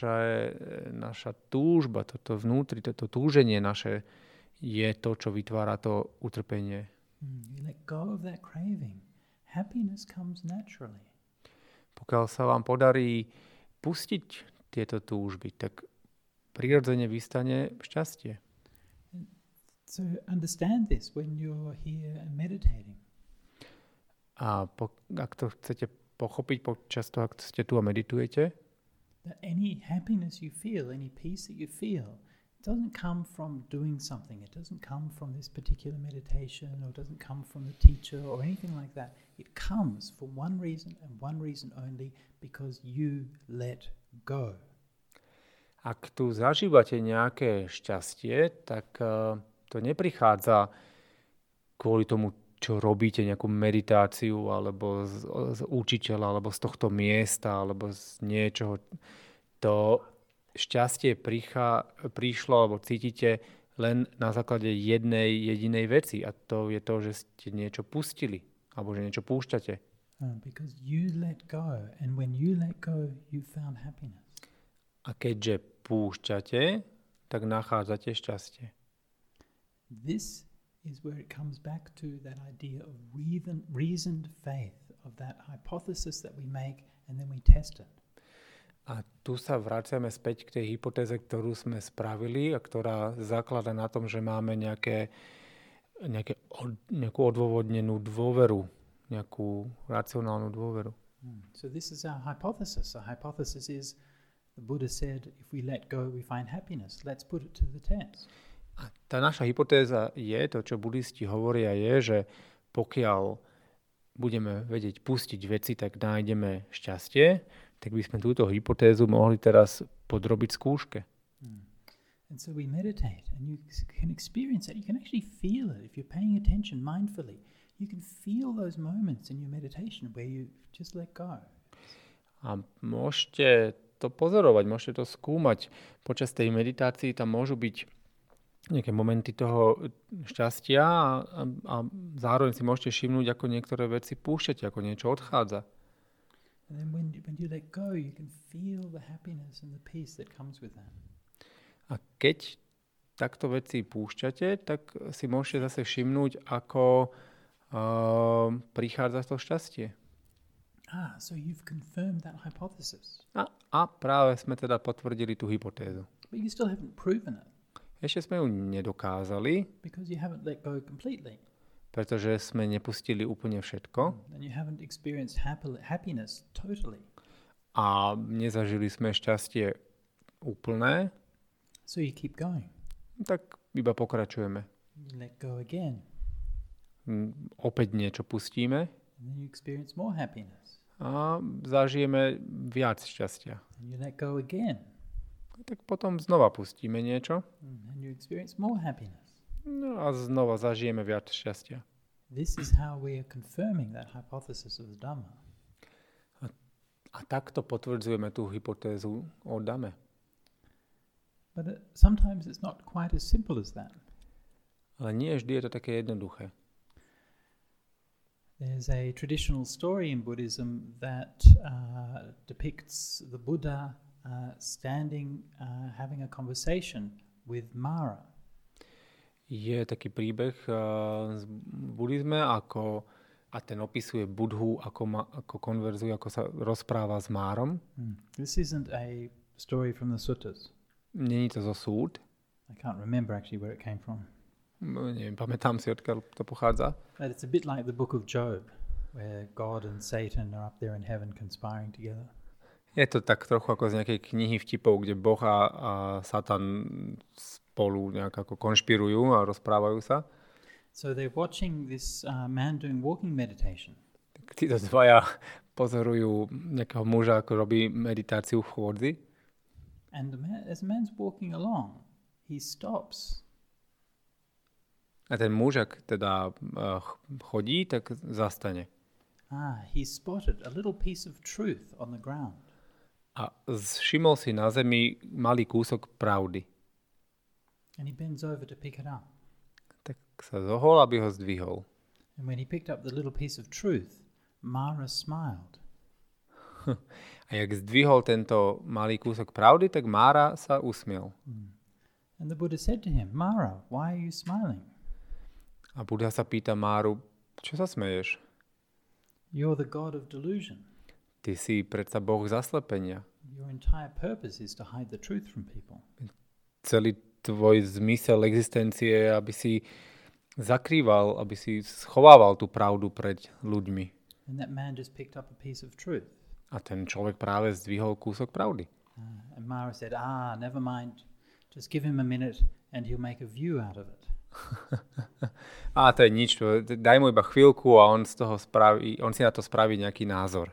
naša túžba, toto vnútri, toto túženie naše je to, čo vytvára to utrpenie. You let go of that craving. Happiness comes naturally. Pokiaľ sa vám podarí pustiť tieto túžby, tak prirodzene vystane šťastie. So understand this when you're here and meditating. A ak to chcete pochopiť počas toho, ak ste tu a meditujete, that any happiness you feel, any peace that you feel, doesn't come from doing something. It doesn't come from this particular meditation, or doesn't come from the teacher or anything like that. It comes for one reason and one reason only, because you let go. Ak tu zažívate nejaké šťastie, tak To neprichádza kvôli tomu, čo robíte, nejakú meditáciu, alebo z učiteľa, alebo z tohto miesta, alebo z niečoho. To šťastie prišlo, alebo cítite len na základe jednej jedinej veci. A to je to, že ste niečo pustili, alebo že niečo púšťate. Because you let go, and when you let go, you found happiness. A keďže púšťate, tak nachádzate šťastie. This is where it comes back to that idea of reasoned faith, of that hypothesis that we make and then we test it. A tu sa vraciame späť k tej hypotéze, ktorú sme spravili a ktorá zaklada na tom, že máme nejakú odôvodnenú dôveru, nejakú racionálnu dôveru. So this is our hypothesis. Our hypothesis is, the Buddha said, if we let go, we find happiness. Let's put it to the test. A tá naša hypotéza je, to čo buddhisti hovoria je, že pokiaľ budeme vedieť pustiť veci, tak nájdeme šťastie, tak by sme túto hypotézu mohli teraz podrobiť skúške. And so we meditate and you can experience it. You can actually feel it if you're paying attention mindfully. You can feel those moments in your meditation where you just let go. A môžete to pozorovať, môžete to skúmať. Počas tej meditácii tam môžu byť nejaké momenty toho šťastia a zároveň si môžete všimnúť, ako niektoré veci púšťate, ako niečo odchádza. And then when you let go, you can feel the happiness and the peace that comes with that. A keď takto veci púšťate, tak si môžete zase všimnúť, ako prichádza to šťastie. So you've confirmed that hypothesis. A práve sme teda potvrdili tú hypotézu. But you still haven't proven it. Ešte sme ju nedokázali, because you haven't let go completely. Pretože sme nepustili úplne všetko. And you haven't experienced happiness totally. A nezažili sme šťastie úplné. So you keep going. Tak iba pokračujeme. You let go again. Opäť niečo pustíme. And then you experience more happiness. A zažijeme viac šťastia. And you let go again. Tak potom znova pustíme niečo. And you experience more happiness. No a znova zažijeme viac šťastia. This is how we are confirming that hypothesis of the Dhamma. A takto potvrdzujeme tú hypotézu o Dhamme. But sometimes it's not quite as simple as that. Ale nie vždy je to také jednoduché. There's a traditional story in Buddhism that depicts the Buddha standing, having a conversation with Mara. Je taký príbeh z buddhizme, a ten opisuje Budhu, ako konverzuje, ako sa rozpráva s Márom. This isn't a story from the suttas. Není to zo súd. I can't remember actually where it came from. Neviem, pamätám si, odkiaľ to pochádza. But it's a bit like the book of Job, where God and Satan are up there in heaven conspiring together. Je to tak trochu ako z nejakej knihy vtipov, kde Boh a Satan spolu nejak ako konšpirujú a rozprávajú sa. So they're watching this man doing walking meditation. Títo dvaja pozorujú nejakého muža, ako robí meditáciu v chôdzi. And as the man's walking along, he stops. A ten muž, ak teda chodí, tak zastane. He spotted a little piece of truth on the ground. A všimol si na zemi malý kúsok pravdy. And he bends over to pick it up. Tak sa zohol, aby ho zdvihol. And when he picked up the little piece of truth, Mara smiled. A jak zdvihol tento malý kúsok pravdy, tak Mára sa usmiel. And the Buddha said to him, Mara, why are you smiling? A Buddha sa pýta Máru, čo sa smeješ? You're the god of delusion. Ty si predsa Boh zaslepenia. Your entire purpose is to hide the truth from people. Celý tvoj zmysel existencie je, aby si zakrýval, aby si schovával tú pravdu pred ľuďmi. And that man just picked up a piece of truth. A ten človek práve zdvihol kúsok pravdy. And Mara said, never mind. Just give him a minute and he'll make a view out of it. To je nič, daj mu iba chvíľku a on si na to spraví nejaký názor.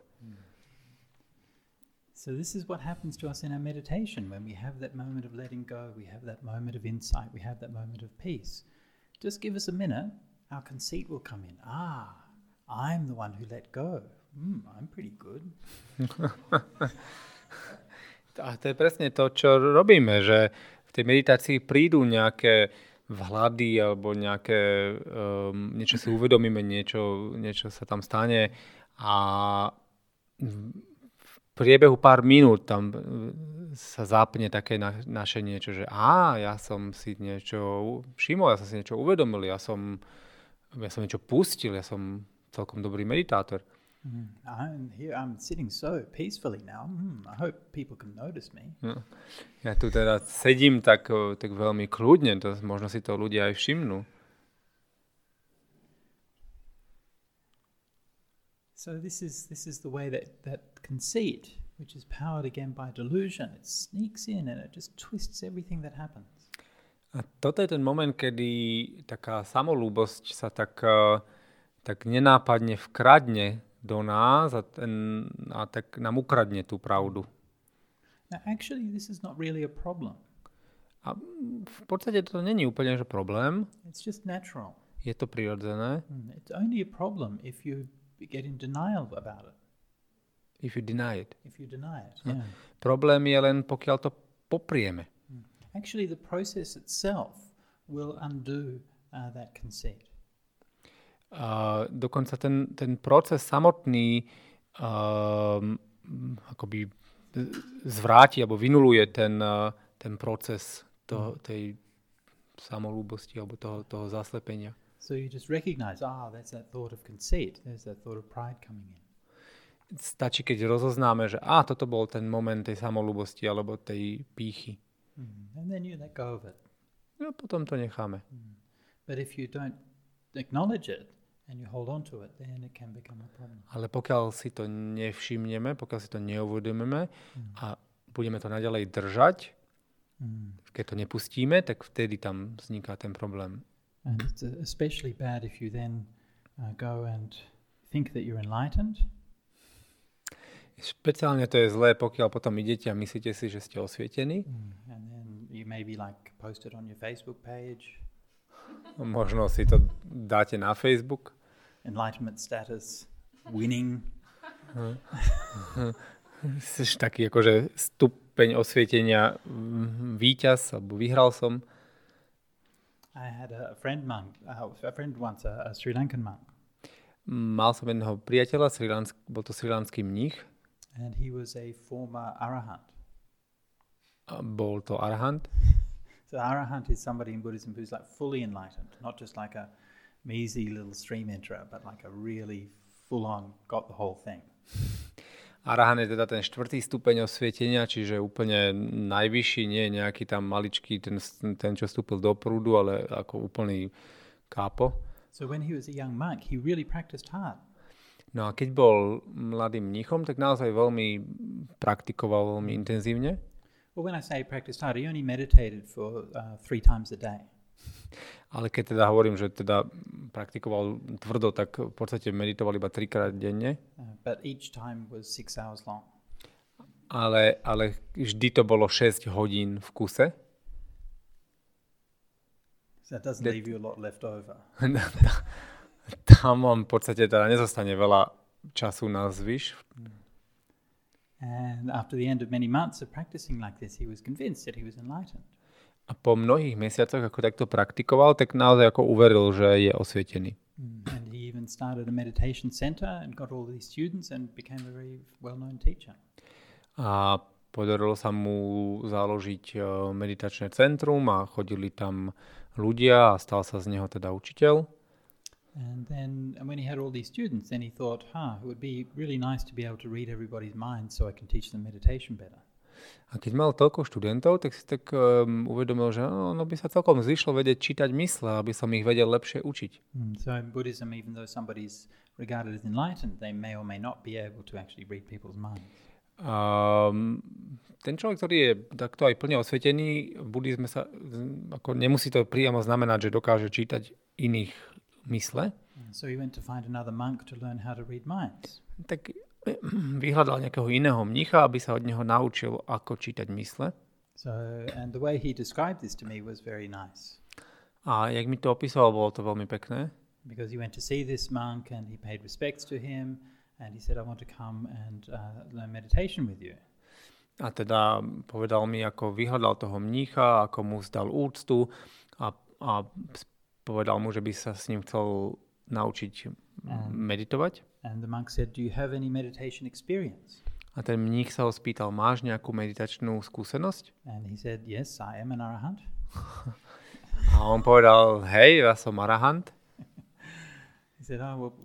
So this is what happens to us in our meditation when we have that moment of letting go, we have that moment of insight, we have that moment of peace. just give us a minute, our conceit will come in. I'm the one who let go. I'm pretty good. A to je presne to, čo robíme, že v tej meditácii prídu nejaké vhľady alebo nejaké, niečo si uvedomíme, niečo sa tam stane a v priebehu pár minút tam sa zapne také naše niečo, že ja som si niečo všimol, ja som si niečo uvedomil, ja som niečo pustil, ja som celkom dobrý meditátor. I'm sitting so peacefully now. I hope people can notice me. Ja tu teda sedím tak veľmi kľudne, to možno si to ľudia aj všimnú. So this is the way that conceit, which is powered again by delusion, it sneaks in and it just twists everything that happens. A toto je ten moment, kedy taká samolúbosť sa tak nenápadne vkradne do nás a tak nám ukradne tú pravdu. Now actually this is not really a problem. A v podstate to není úplne že problém. It's just natural. Je to prirodzené. It's only a problem if you get in denial about it. If you deny it. If you deny it, yeah. Problém je len pokiaľ to poprieme. Actually the process itself will undo that conceit. Dokonca ten proces samotný akoby zvráti alebo vynuluje ten proces tej samolúbosti alebo toho zaslepenia. So you just recognize, that's that thought of conceit, there's that thought of pride coming in. Stačí, keď rozoznáme, že toto bol ten moment tej samolúbosti alebo tej pýchy. And then you let go of it. No potom to necháme. But if you don't acknowledge it, and you hold on to it, then it can become a problem. Ale pokiaľ si to nevšimneme, pokiaľ si to neuvedomíme a budeme to naďalej držať, keď to nepustíme, tak vtedy tam vzniká ten problém. And it's especially bad if you then go and think that you're enlightened. Špeciálne to je zlé, pokiaľ potom idete a myslíte si, že ste osvietení. And then you maybe post it on your Facebook page. Možno si to dáte na Facebook. Enlightenment status, winning. Jsi taký akože stupeň osvietenia víťaz, alebo vyhral som. I had a friend once, a Sri Lankan monk. Mal som jedného priateľa, bol to srilanský mních. And he was a former arahant. Bol to arahant. So arahant is somebody in Buddhism who's fully enlightened, not just like a measly little stream enterer, but like a really full-on, got the whole thing. Arahant je teda ten 4. stupeň osvietenia, čiže úplne najvyšší, nie nejaký tam maličký, ten čo vstúpil do prúdu, ale ako úplný kápo. So when he was a young monk, he really practiced hard. No a keď bol mladým mníchom, tak naozaj veľmi praktikoval, veľmi intenzívne. Well, when I say practiced hard, he only meditated for 3 times a day. Ale keď teda hovorím, že teda praktikoval tvrdo, tak v podstate meditoval iba 3-krát denne. But each time was 6 hours long. Ale vždy to bolo 6 hodín v kuse. So that doesn't leave you a lot left over. Tam vám v podstate teda nezostane veľa času na zvyš. And after the end of many months of practicing like this, he was convinced that he was enlightened. A po mnohých mesiacoch, ako takto praktikoval, tak naozaj ako uveril, že je osvietený. And he even started a meditation center and got all these students and became a very well-known teacher. A podarilo sa mu založiť meditačné centrum a chodili tam ľudia a stal sa z neho teda učiteľ. And when he had all these students, then he thought, it would be really nice to be able to read everybody's mind so I can teach them meditation better. A keď mal toľko študentov, tak si tak uvedomil, že by sa celkom zišlo vedieť čítať mysle, aby som ich vedel lepšie učiť. So in Buddhism, even though somebody's regarded as enlightened, they may or may not be able to actually read people's minds. Ten človek, ktorý je takto aj plne osvietený, v buddhizme sa ako nemusí to priamo znamenať, že dokáže čítať iných mysle. So he went to find another monk to learn how to read minds. Tak vyhľadal nejakého iného mnicha, aby sa od neho naučil, ako čítať mysle. And the way he described this to me was very nice. A jak mi to opísal, bolo to veľmi pekné. Because he went to see this monk and he paid respects to him and he said, I want to come and learn meditation with you. A teda povedal mi, ako vyhľadal toho mnícha, ako mu zdal úctu a povedal mu, že by sa s ním chcel naučiť meditovať. And the monk said, do you have any meditation experience? A ten mních sa ho spýtal, máš nejakú meditačnú skúsenosť? And he said, yes, I am an arahant. A on povedal, hej, ja som arahant. He said, oh, well,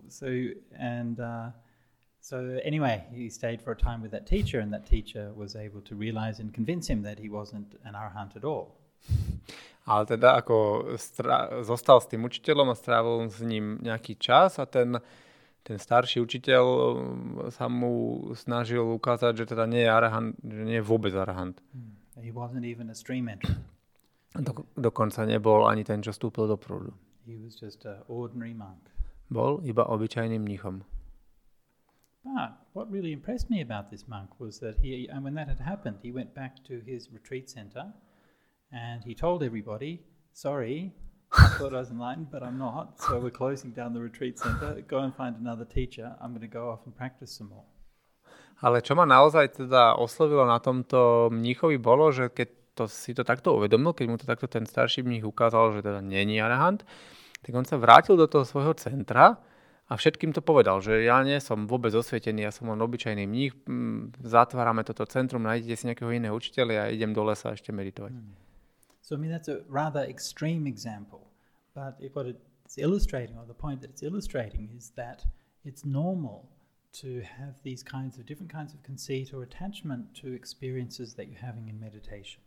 so anyway, he stayed for a time with that teacher, and that teacher was able to realize and convince him that he wasn't an arahant at all. Ale teda ako zostal s tým učiteľom a strávil s ním nejaký čas a ten starší učiteľ sa mu snažil ukázať, že teda nie je arahant, že nie je vôbec arahant. He wasn't even a stream entrant. Dokonca nebol ani ten, čo vstúpil do prúdu. He was just an ordinary monk. Bol iba obyčajným mníchom. But what really impressed me about this monk was that and when that had happened, he went back to his retreat center and he told everybody, sorry, I thought I was enlightened, but I'm not. So we're closing down the retreat center. Go and find another teacher. I'm going to go off and practice some more. Ale čo ma naozaj teda oslovilo na tomto mníchovi bolo, že keď si to takto uvedomil, keď mu to takto ten starší mních ukázal, že teda nie je arahant, tak on sa vrátil do toho svojho centra a všetkým to povedal, že ja nie som vôbec osvietený, ja som len obyčajný mních, zatvárame toto centrum, nájdete si nejakého iného učiteľa a idem do lesa ešte meditovať. So I mean that's a rather extreme example, but what it's illustrating, or the point that it's illustrating, is that it's normal to have these different kinds of conceit or attachment to experiences that you're having in meditation.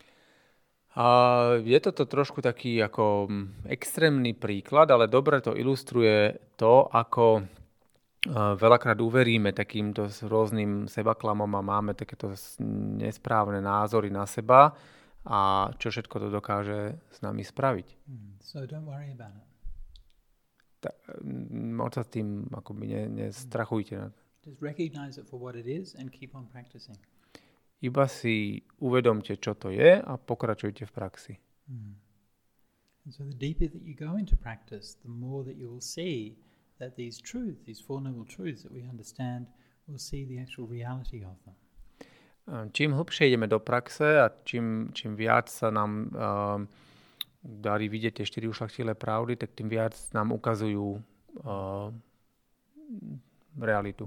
Je toto trošku taký ako extrémny príklad, ale dobre to ilustruje to, ako veľakrát uveríme takýmto rôznym sebaklamom a máme takéto nesprávne názory na seba a čo všetko to dokáže s nami spraviť. So don't worry about it. Moc sa s tým akoby nestrachujte. Just recognize it for what it is and keep on practicing. Iba si uvedomte, čo to je a pokračujte v praxi. And so the deeper that you go into practice, the more that you will see that these truths, these Four Noble Truths that we understand, we'll see the actual reality of them. Čím hlbšie ideme do praxe a čím viac sa nám darí vidieť tie 4 ušľachtilé pravdy, tak tým viac nám ukazujú realitu.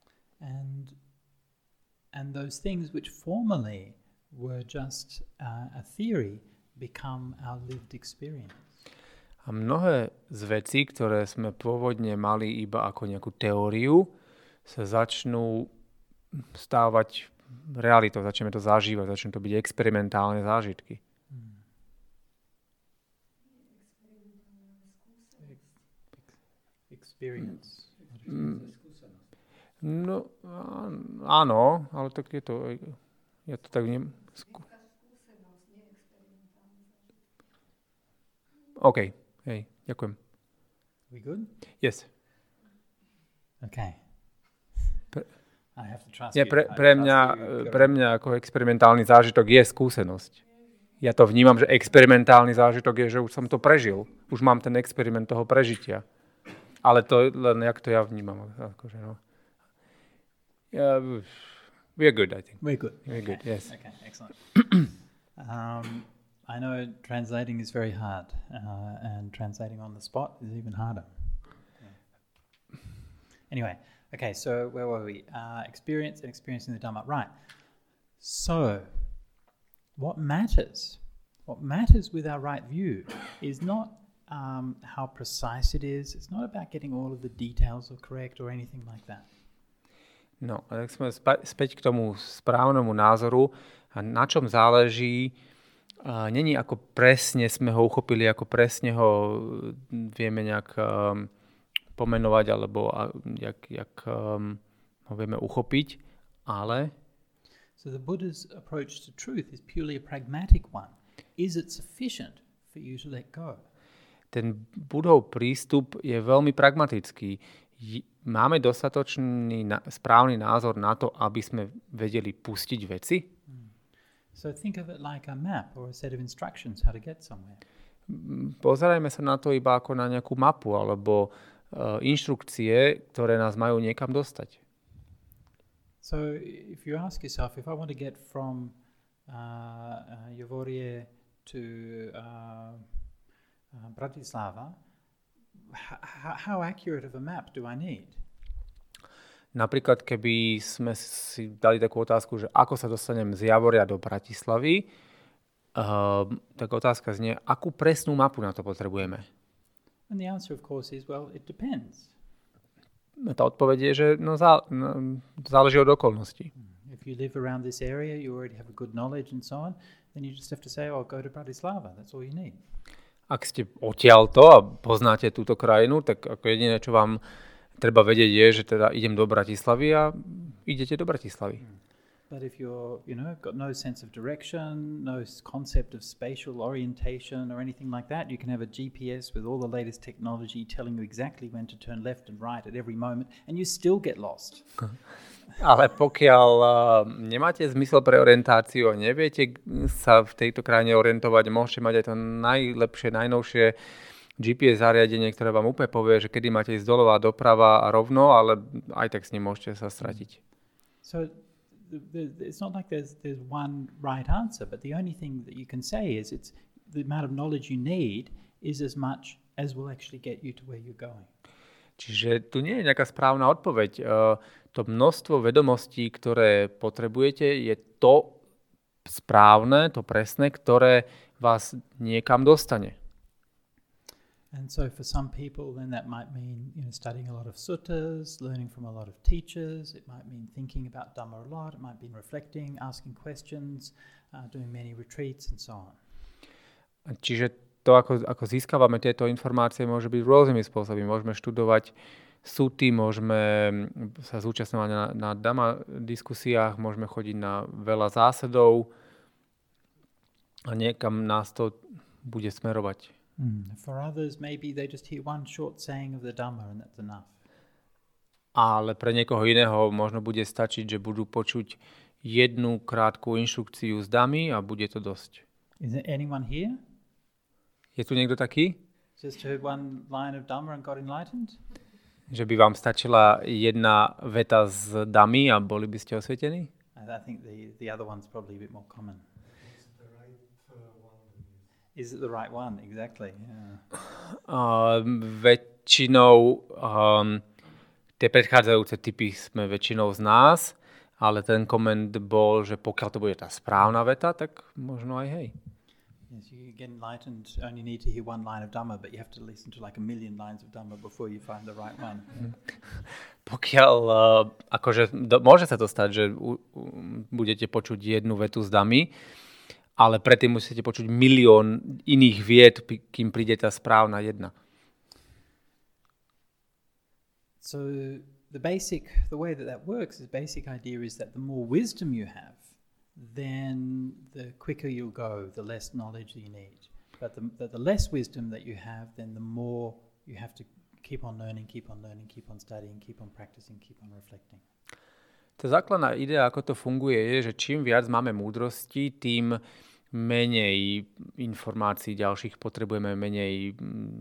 And those things which formerly were just a theory become our lived experience. A mnohé z vecí, ktoré sme pôvodne mali iba ako nejakú teóriu, sa začnú stávať realitou, začneme to zažívať, začnú to byť experimentálne zážitky. Experience. No, áno, ale tak je to, ja to tak viem. OK, hej, ďakujem. We good? Yes. Okay. I have to trust Nie, you. pre mňa ako experimentálny zážitok je skúsenosť. Ja to vnímam, že experimentálny zážitok je, že už som to prežil. Už mám ten experiment toho prežitia. Ale to len, jak to ja vnímam. Akože, no. We're good, I think. We're good. We're good, yes. Okay, excellent. I know translating is very hard, and translating on the spot is even harder. Yeah. Anyway, okay, so where were we? Experience and experiencing the Dhamma. Right. So, what matters with our right view is not how precise it is. It's not about getting all of the details correct or anything like that. No, tak sme späť k tomu správnemu názoru. A na čom záleží, není ako presne sme ho uchopili, ako presne ho vieme nejak pomenovať, alebo jak ho vieme uchopiť, ale... So the Buddha's approach to truth is purely a pragmatic one. Is it sufficient for you to let go? Ten Budhov prístup je veľmi pragmatický. Máme dostatočný správny názor na to, aby sme vedeli pustiť veci? So think of it like a map or a set of instructions how to get somewhere. pozerajme sa na to iba ako na nejakú mapu alebo inštrukcie, ktoré nás majú niekam dostať. So if you ask yourself, if I want to get from Javorie to Bratislava, how accurate of a map do I need? Napríklad, keby sme si dali takú otázku, že ako sa dostanem z Javoria do Bratislavy, tak otázka znie, akú presnú mapu na to potrebujeme? And the answer, of course, is, well, it depends. Tá odpoveď je, že záleží od okolností. If you live around this area, you already have a good knowledge and so on, then you just have to say, go to Bratislava. That's all you need. Ak ste odtiaľto a poznáte túto krajinu, tak ako jediné, čo vám treba vedieť je, že teda idem do Bratislavy a idete do Bratislavy. But if you're, got no sense of direction, no concept of spatial orientation or anything like that, you can have a GPS with all the latest technology telling you exactly when to turn left and right at every moment, and you still get lost. Ale pokiaľ nemáte zmysel pre orientáciu a neviete sa v tejto krajine orientovať, môžete mať aj to najlepšie, najnovšie GPS zariadenie, ktoré vám úplne povie, že kedy máte ísť doľava, doprava a rovno, ale aj tak s ním môžete sa stratiť. So it's not like there's one right answer, but the only thing that you can say is it's the amount of knowledge you need is as much as will actually get you to where you're going. Čiže tu nie je nejaká správna odpoveď. To množstvo vedomostí, ktoré potrebujete, je to správne, to presné, ktoré vás niekam dostane. And so for some people then that might mean studying a lot of suttas, learning from a lot of teachers, it might mean thinking about Dhamma a lot, it might mean reflecting, asking questions, doing many retreats and so on. Čiže to, ako získavame tieto informácie, môže byť rôznymi spôsobmi. Môžeme študovať suty, môžeme sa zúčastňovať na Dhamma diskusiách, môžeme chodiť na veľa zásadov a niekam nás to bude smerovať. For others, maybe they just hear one short saying of the Dhamma and that's enough. Ale pre niekoho iného možno bude stačiť, že budú počuť jednu krátku inštrukciu z Dhammy a bude to dosť. Is there anyone here? Je tu niekto taký? Just heard one line of Dhamma and got enlightened? Že by vám stačila jedna veta z Dhammy a boli by ste osvietení? I think the other one's probably a bit more common. Is it the right one? Exactly. Yeah. Väčšinou tie predchádzajúce typy sme väčšinou z nás, ale ten koment bol, že pokiaľ to bude tá správna veta, tak možno aj hej. Yes, you get enlightened, only need to hear one line of Dhamma, but you have to listen to like 1,000,000 lines of Dhamma before you find the right one. Pokiaľ, môže sa to stať, že budete počuť jednu vetu z Dhammy, ale predtým musíte počuť 1,000,000 iných vied, kým príde tá správna jedna. So the way that works, the basic idea is that the more wisdom you have, then the quicker you'll go, the less knowledge you need. But the less wisdom that you have, then the more you have to keep on learning, keep on studying, keep on practicing, keep on reflecting. Tá základná idea, ako to funguje, je, že čím viac máme múdrosti, tým menej informácií ďalších potrebujeme, menej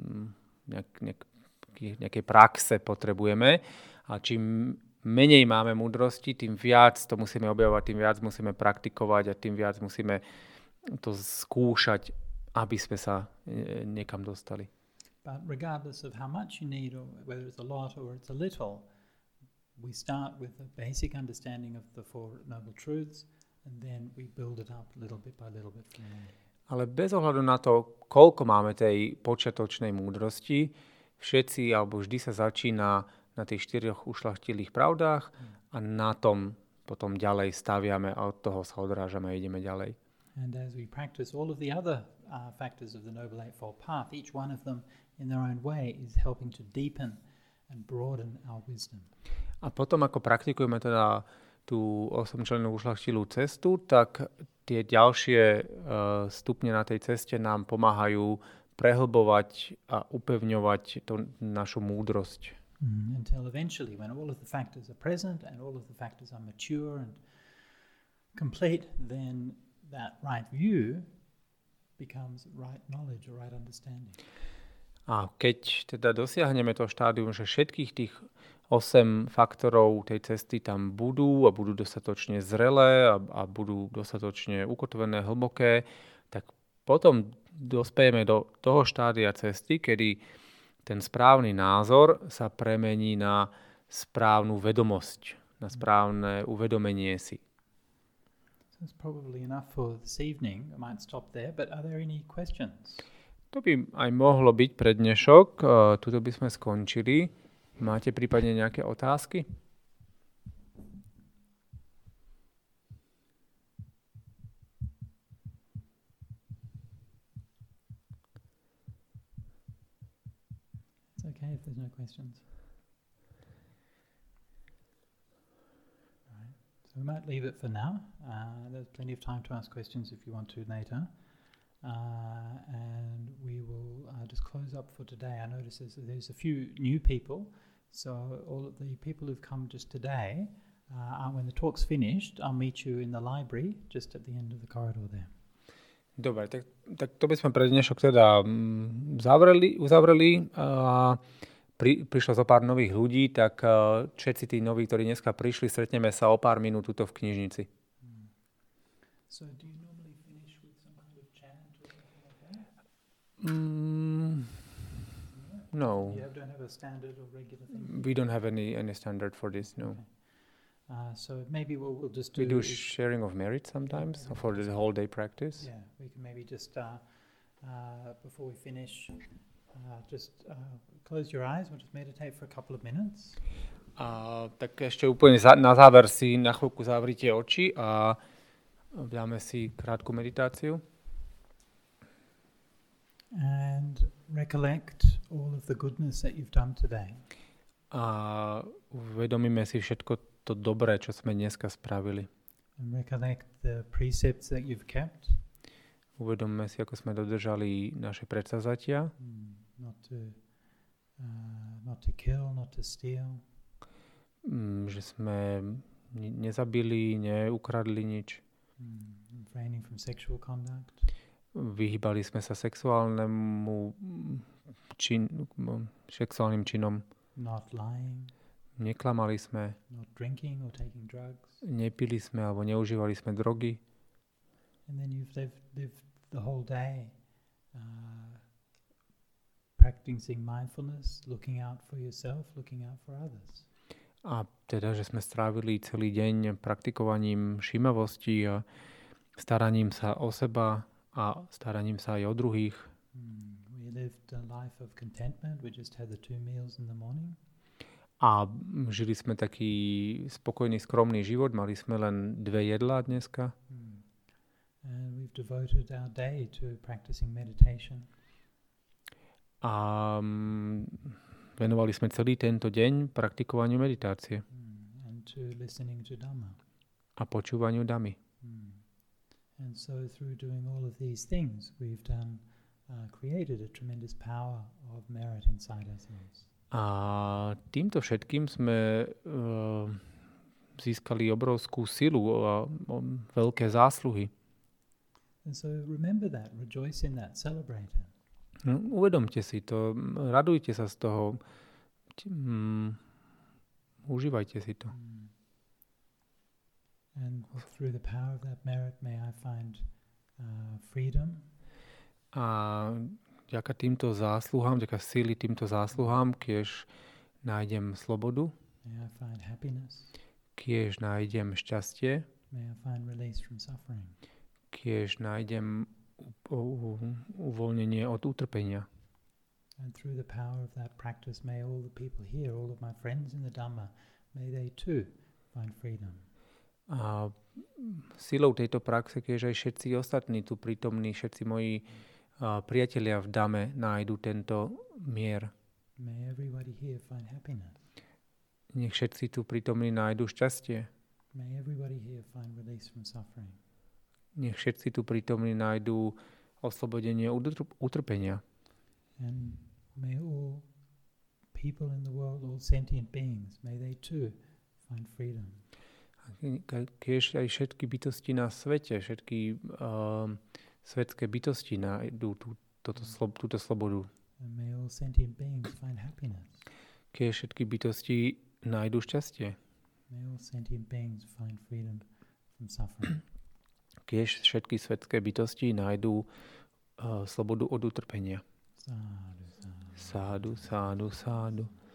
nejakej praxe potrebujeme. A čím menej máme múdrosti, tým viac to musíme objavovať, tým viac musíme praktikovať a tým viac musíme to skúšať, aby sme sa niekam dostali. But regardless of how much you need, or whether it's a lot or it's a little, we start with a basic understanding of the Four Noble Truths, and then we build it up little bit by little bit from there. Ale bez ohľadu na to, koľko máme tej počiatočnej múdrosti, všetci alebo vždy sa začína na tých 4 ušľachtilých pravdách a na tom potom ďalej staviame a od toho sa odrážame a ideme ďalej. And as we practice all of the other factors of the Noble Eightfold Path, each one of them in their own way is helping to deepen and broaden our wisdom. A potom, ako praktikujeme teda tú 8-člennú ušľachtilú cestu, tak tie ďalšie stupne na tej ceste nám pomáhajú prehlbovať a upevňovať našu múdrosť. Until eventually, when all of the factors are present and all of the factors are mature and complete, then that right view becomes right knowledge or right understanding. A keď teda dosiahneme to štádium, že všetkých tých 8 faktorov tej cesty tam budú a budú dostatočne zrelé a budú dostatočne ukotvené, hlboké, tak potom dospejeme do toho štádia cesty, kedy ten správny názor sa premení na správnu vedomosť, na správne uvedomenie si. So it's probably enough for this evening. I might stop there, but are there any questions? To by aj mohlo byť pre dnešok. Tuto by sme skončili. Máte prípadne nejaké otázky? It's okay if there's no questions. All right. So we might leave it for now. There's plenty of time to ask questions if you want to later. And we will just close up for today. I notice there's a few new people, so all of the people who've come just today, when the talk's finished, I'll meet you in the library just at the end of the corridor there. Dobre, tak to by sme pre dnešok teda uzavreli. Prišlo zo pár nových ľudí, tak všetci tí noví, ktorí dneska prišli, stretneme sa o pár minút tuto v knižnici. So do you normally finish with some kind of chant or something like that? No. You don't have a standard or regular thing? We don't have any standard for this, no. Okay. So maybe we'll just do... We do sharing of merit sometimes for the whole day practice. Yeah, we can maybe just, before we finish, just close your eyes. We'll just meditate for a couple of minutes. Tak ešte úplne na záver si na chvíľku zavrite oči a dáme si krátku meditáciu. And recollect all of the goodness that you've done today. A uvedomíme si všetko to dobré, čo sme dneska spravili. And recollect the precepts that you've kept. Uvedomme si, ako sme dodržali naše predsavzatia. Not to kill, not to steal. Že sme nezabili, neukradli nič. Refraining from sexual conduct. Vyhýbali sme sa sexuálnym činom. Not lying. Neklamali sme. Not drinking or taking drugs. Nepili sme alebo neužívali sme drogy. And then you've lived the whole day practicing mindfulness, looking out for yourself, looking out for others. A teda, že sme strávili celý deň praktikovaním všímavosti a staraním sa o seba a staraním sa aj o druhých. We lived a life of contentment. We just had the 2 meals in the morning. A žili sme taký spokojný, skromný život. Mali sme len 2 jedlá dneska. And we've devoted our day to practicing meditation. A venovali sme celý tento deň praktikovaniu meditácie. And to listening to Dhamma. A počúvaniu Dhammy. And so through doing all of these things, we've created a tremendous power of merit inside ourselves. A týmto všetkým sme získali obrovskú silu a veľké zásluhy. And so remember that, rejoice in that, celebrate it. Uvedomte si to, radujte sa z toho, užívajte si to. And through the power of that merit may I find freedom. A vďaka týmto zásluhám, vďaka síly týmto zásluhám, kiež nájdem slobodu, may I find happiness. Kiež nájdem šťastie, may I find release from suffering. Kiež nájdem uvoľnenie od utrpenia. And through the power of that practice may all the people here, all of my friends in the Dhamma, may they too find freedom. A silou tejto praxe, keď aj všetci ostatní tu prítomní, všetci moji priatelia v Dame nájdu tento mier. May everybody here find happiness. Nech všetci tu prítomní nájdu šťastie. May everybody here find release from suffering. Nech všetci tu prítomní nájdu oslobodenie od utrpenia. And may all people in the world, all sentient beings, may they too find freedom. Keď aj všetky bytosti na svete, všetky svetské bytosti nájdú túto slobodu. And may all sentient beings find happiness. Keď všetky bytosti nájdú šťastie. May all sentient beings find freedom from suffering. Keď všetky svetské bytosti nájdú slobodu od utrpenia. Sadhu, sadhu. Sádu, sádu, sádu.